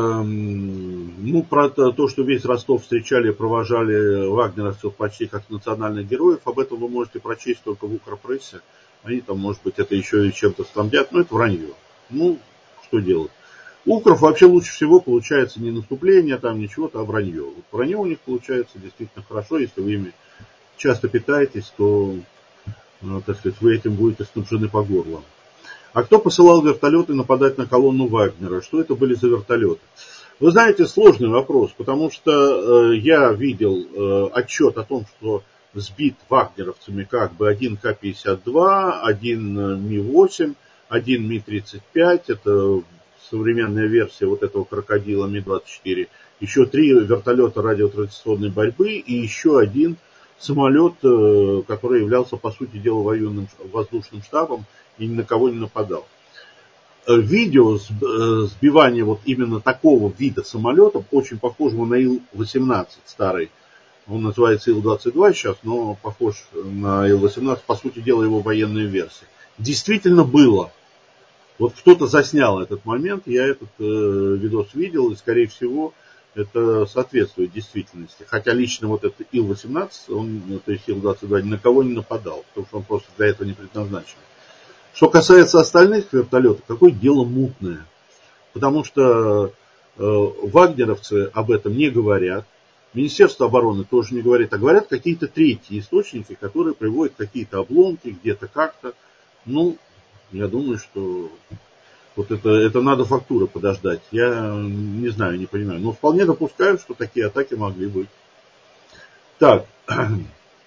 про то, что весь Ростов встречали и провожали вагнеровцев почти как национальных героев, об этом вы можете прочесть только в Укрпрессе. Они там, может быть, это еще и чем-то снабдят, но это вранье. Что делать? Укров вообще лучше всего получается не наступление, там ничего-то, а вранье. Вот вранье у них получается действительно хорошо, если вы ими часто питаетесь, то, так сказать, вы этим будете снабжены по горло. А кто посылал вертолеты нападать на колонну Вагнера? Что это были за вертолеты? Вы знаете, сложный вопрос, потому что я видел отчет о том, что сбит вагнеровцами как бы один К-52, один Ми-8, один Ми-35, это современная версия вот этого крокодила Ми-24, еще 3 вертолета радиотранзиционной борьбы и еще один самолет, который являлся, по сути дела, военным воздушным штабом и ни на кого не нападал. Видео сбивания вот именно такого вида самолетов, очень похожего на Ил-18 старый, он называется Ил-22 сейчас, но похож на Ил-18, по сути дела, его военная версия. Действительно было. Вот кто-то заснял этот момент, я этот видос видел, и, скорее всего, это соответствует действительности. Хотя лично вот этот Ил-18, то есть Ил-22, ни на кого не нападал, потому что он просто для этого не предназначен. Что касается остальных вертолетов, какое дело мутное. Потому что вагнеровцы об этом не говорят, Министерство обороны тоже не говорит, а говорят какие-то третьи источники, которые приводят какие-то обломки где-то как-то. Я думаю, что вот это надо фактуры подождать. Я не знаю, не понимаю. Но вполне допускаю, что такие атаки могли быть. Так,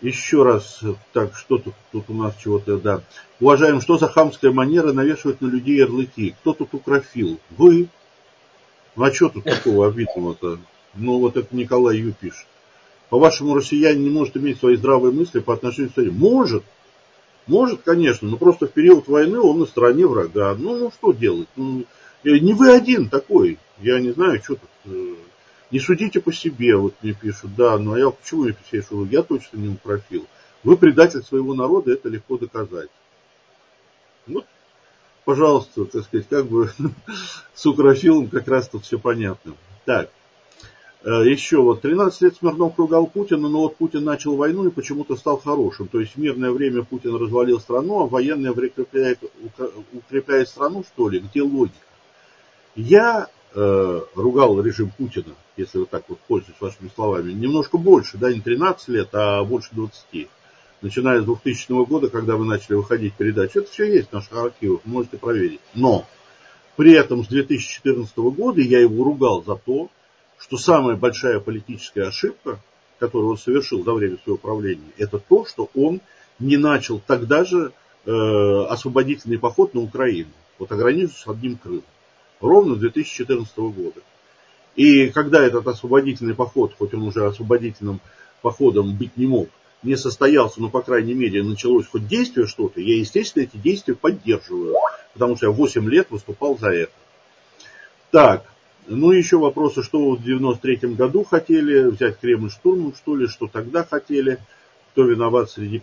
Еще раз, так, что тут у нас чего-то, да. Уважаем, что за хамская манера навешивать на людей ярлыки? Кто тут укрофил? Вы? Ну, а что тут такого обидного-то? Ну, вот это Николай Ю пишет. По-вашему, россиянин не может иметь свои здравые мысли по отношению к стране? Может, конечно, но просто в период войны он на стороне врага. Ну что делать? Ну, не вы один такой. Я не знаю, что тут. Не судите по себе, вот мне пишут. Да, но я почему я пишу? Я точно не укрофил. Вы предатель своего народа, это легко доказать. Вот, пожалуйста, так сказать, как бы с укрофилом как раз тут все понятно. Так. Еще вот 13 лет Смирнов ругал Путина, но вот Путин начал войну и почему-то стал хорошим. То есть в мирное время Путин развалил страну, а в военное укрепляет страну, что ли? Где логика? Я ругал режим Путина, если вот так вот пользуюсь вашими словами, немножко больше, да, не 13 лет, а больше 20. Начиная с 2000 года, когда вы начали выходить передачи. Это все есть в наших архивах, можете проверить. Но при этом с 2014 года я его ругал за то, что самая большая политическая ошибка, которую он совершил за время своего правления, это то, что он не начал тогда же освободительный поход на Украину. Вот ограничившись одним Крымом. Ровно с 2014 года. И когда этот освободительный поход, хоть он уже освободительным походом быть не мог, не состоялся, но, по крайней мере, началось хоть действие что-то, я, естественно, эти действия поддерживаю. Потому что я 8 лет выступал за это. Так, ну еще вопросы, что в 93-м году хотели, взять Кремль штурмом, что ли, что тогда хотели, кто виноват среди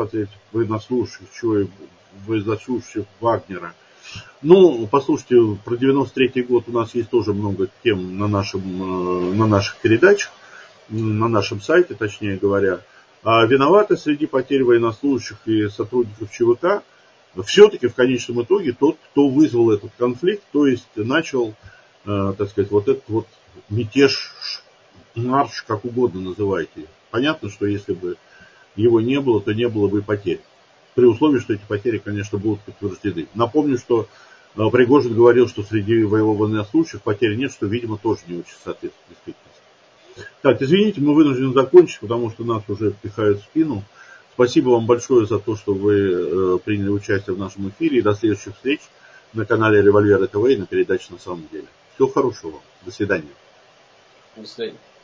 военнослужащих Вагнера. Ну, послушайте, про 93-й год у нас есть тоже много тем на наших передачах, на нашем сайте, точнее говоря. А виноваты среди потерь военнослужащих и сотрудников ЧВК все-таки в конечном итоге тот, кто вызвал этот конфликт, то есть начал, так сказать, вот этот вот мятеж, марш, как угодно называйте. Понятно, что если бы его не было, то не было бы и потерь. При условии, что эти потери, конечно, будут подтверждены. Напомню, что Пригожин говорил, что среди его военнослужащих потерь нет, что, видимо, тоже не очень соответствует действительности. Так, извините, мы вынуждены закончить, потому что нас уже впихают в спину. Спасибо вам большое за то, что вы приняли участие в нашем эфире. И до следующих встреч на канале Револьвера ТВ и на передаче «На самом деле». Всего хорошего вам. До свидания. До свидания.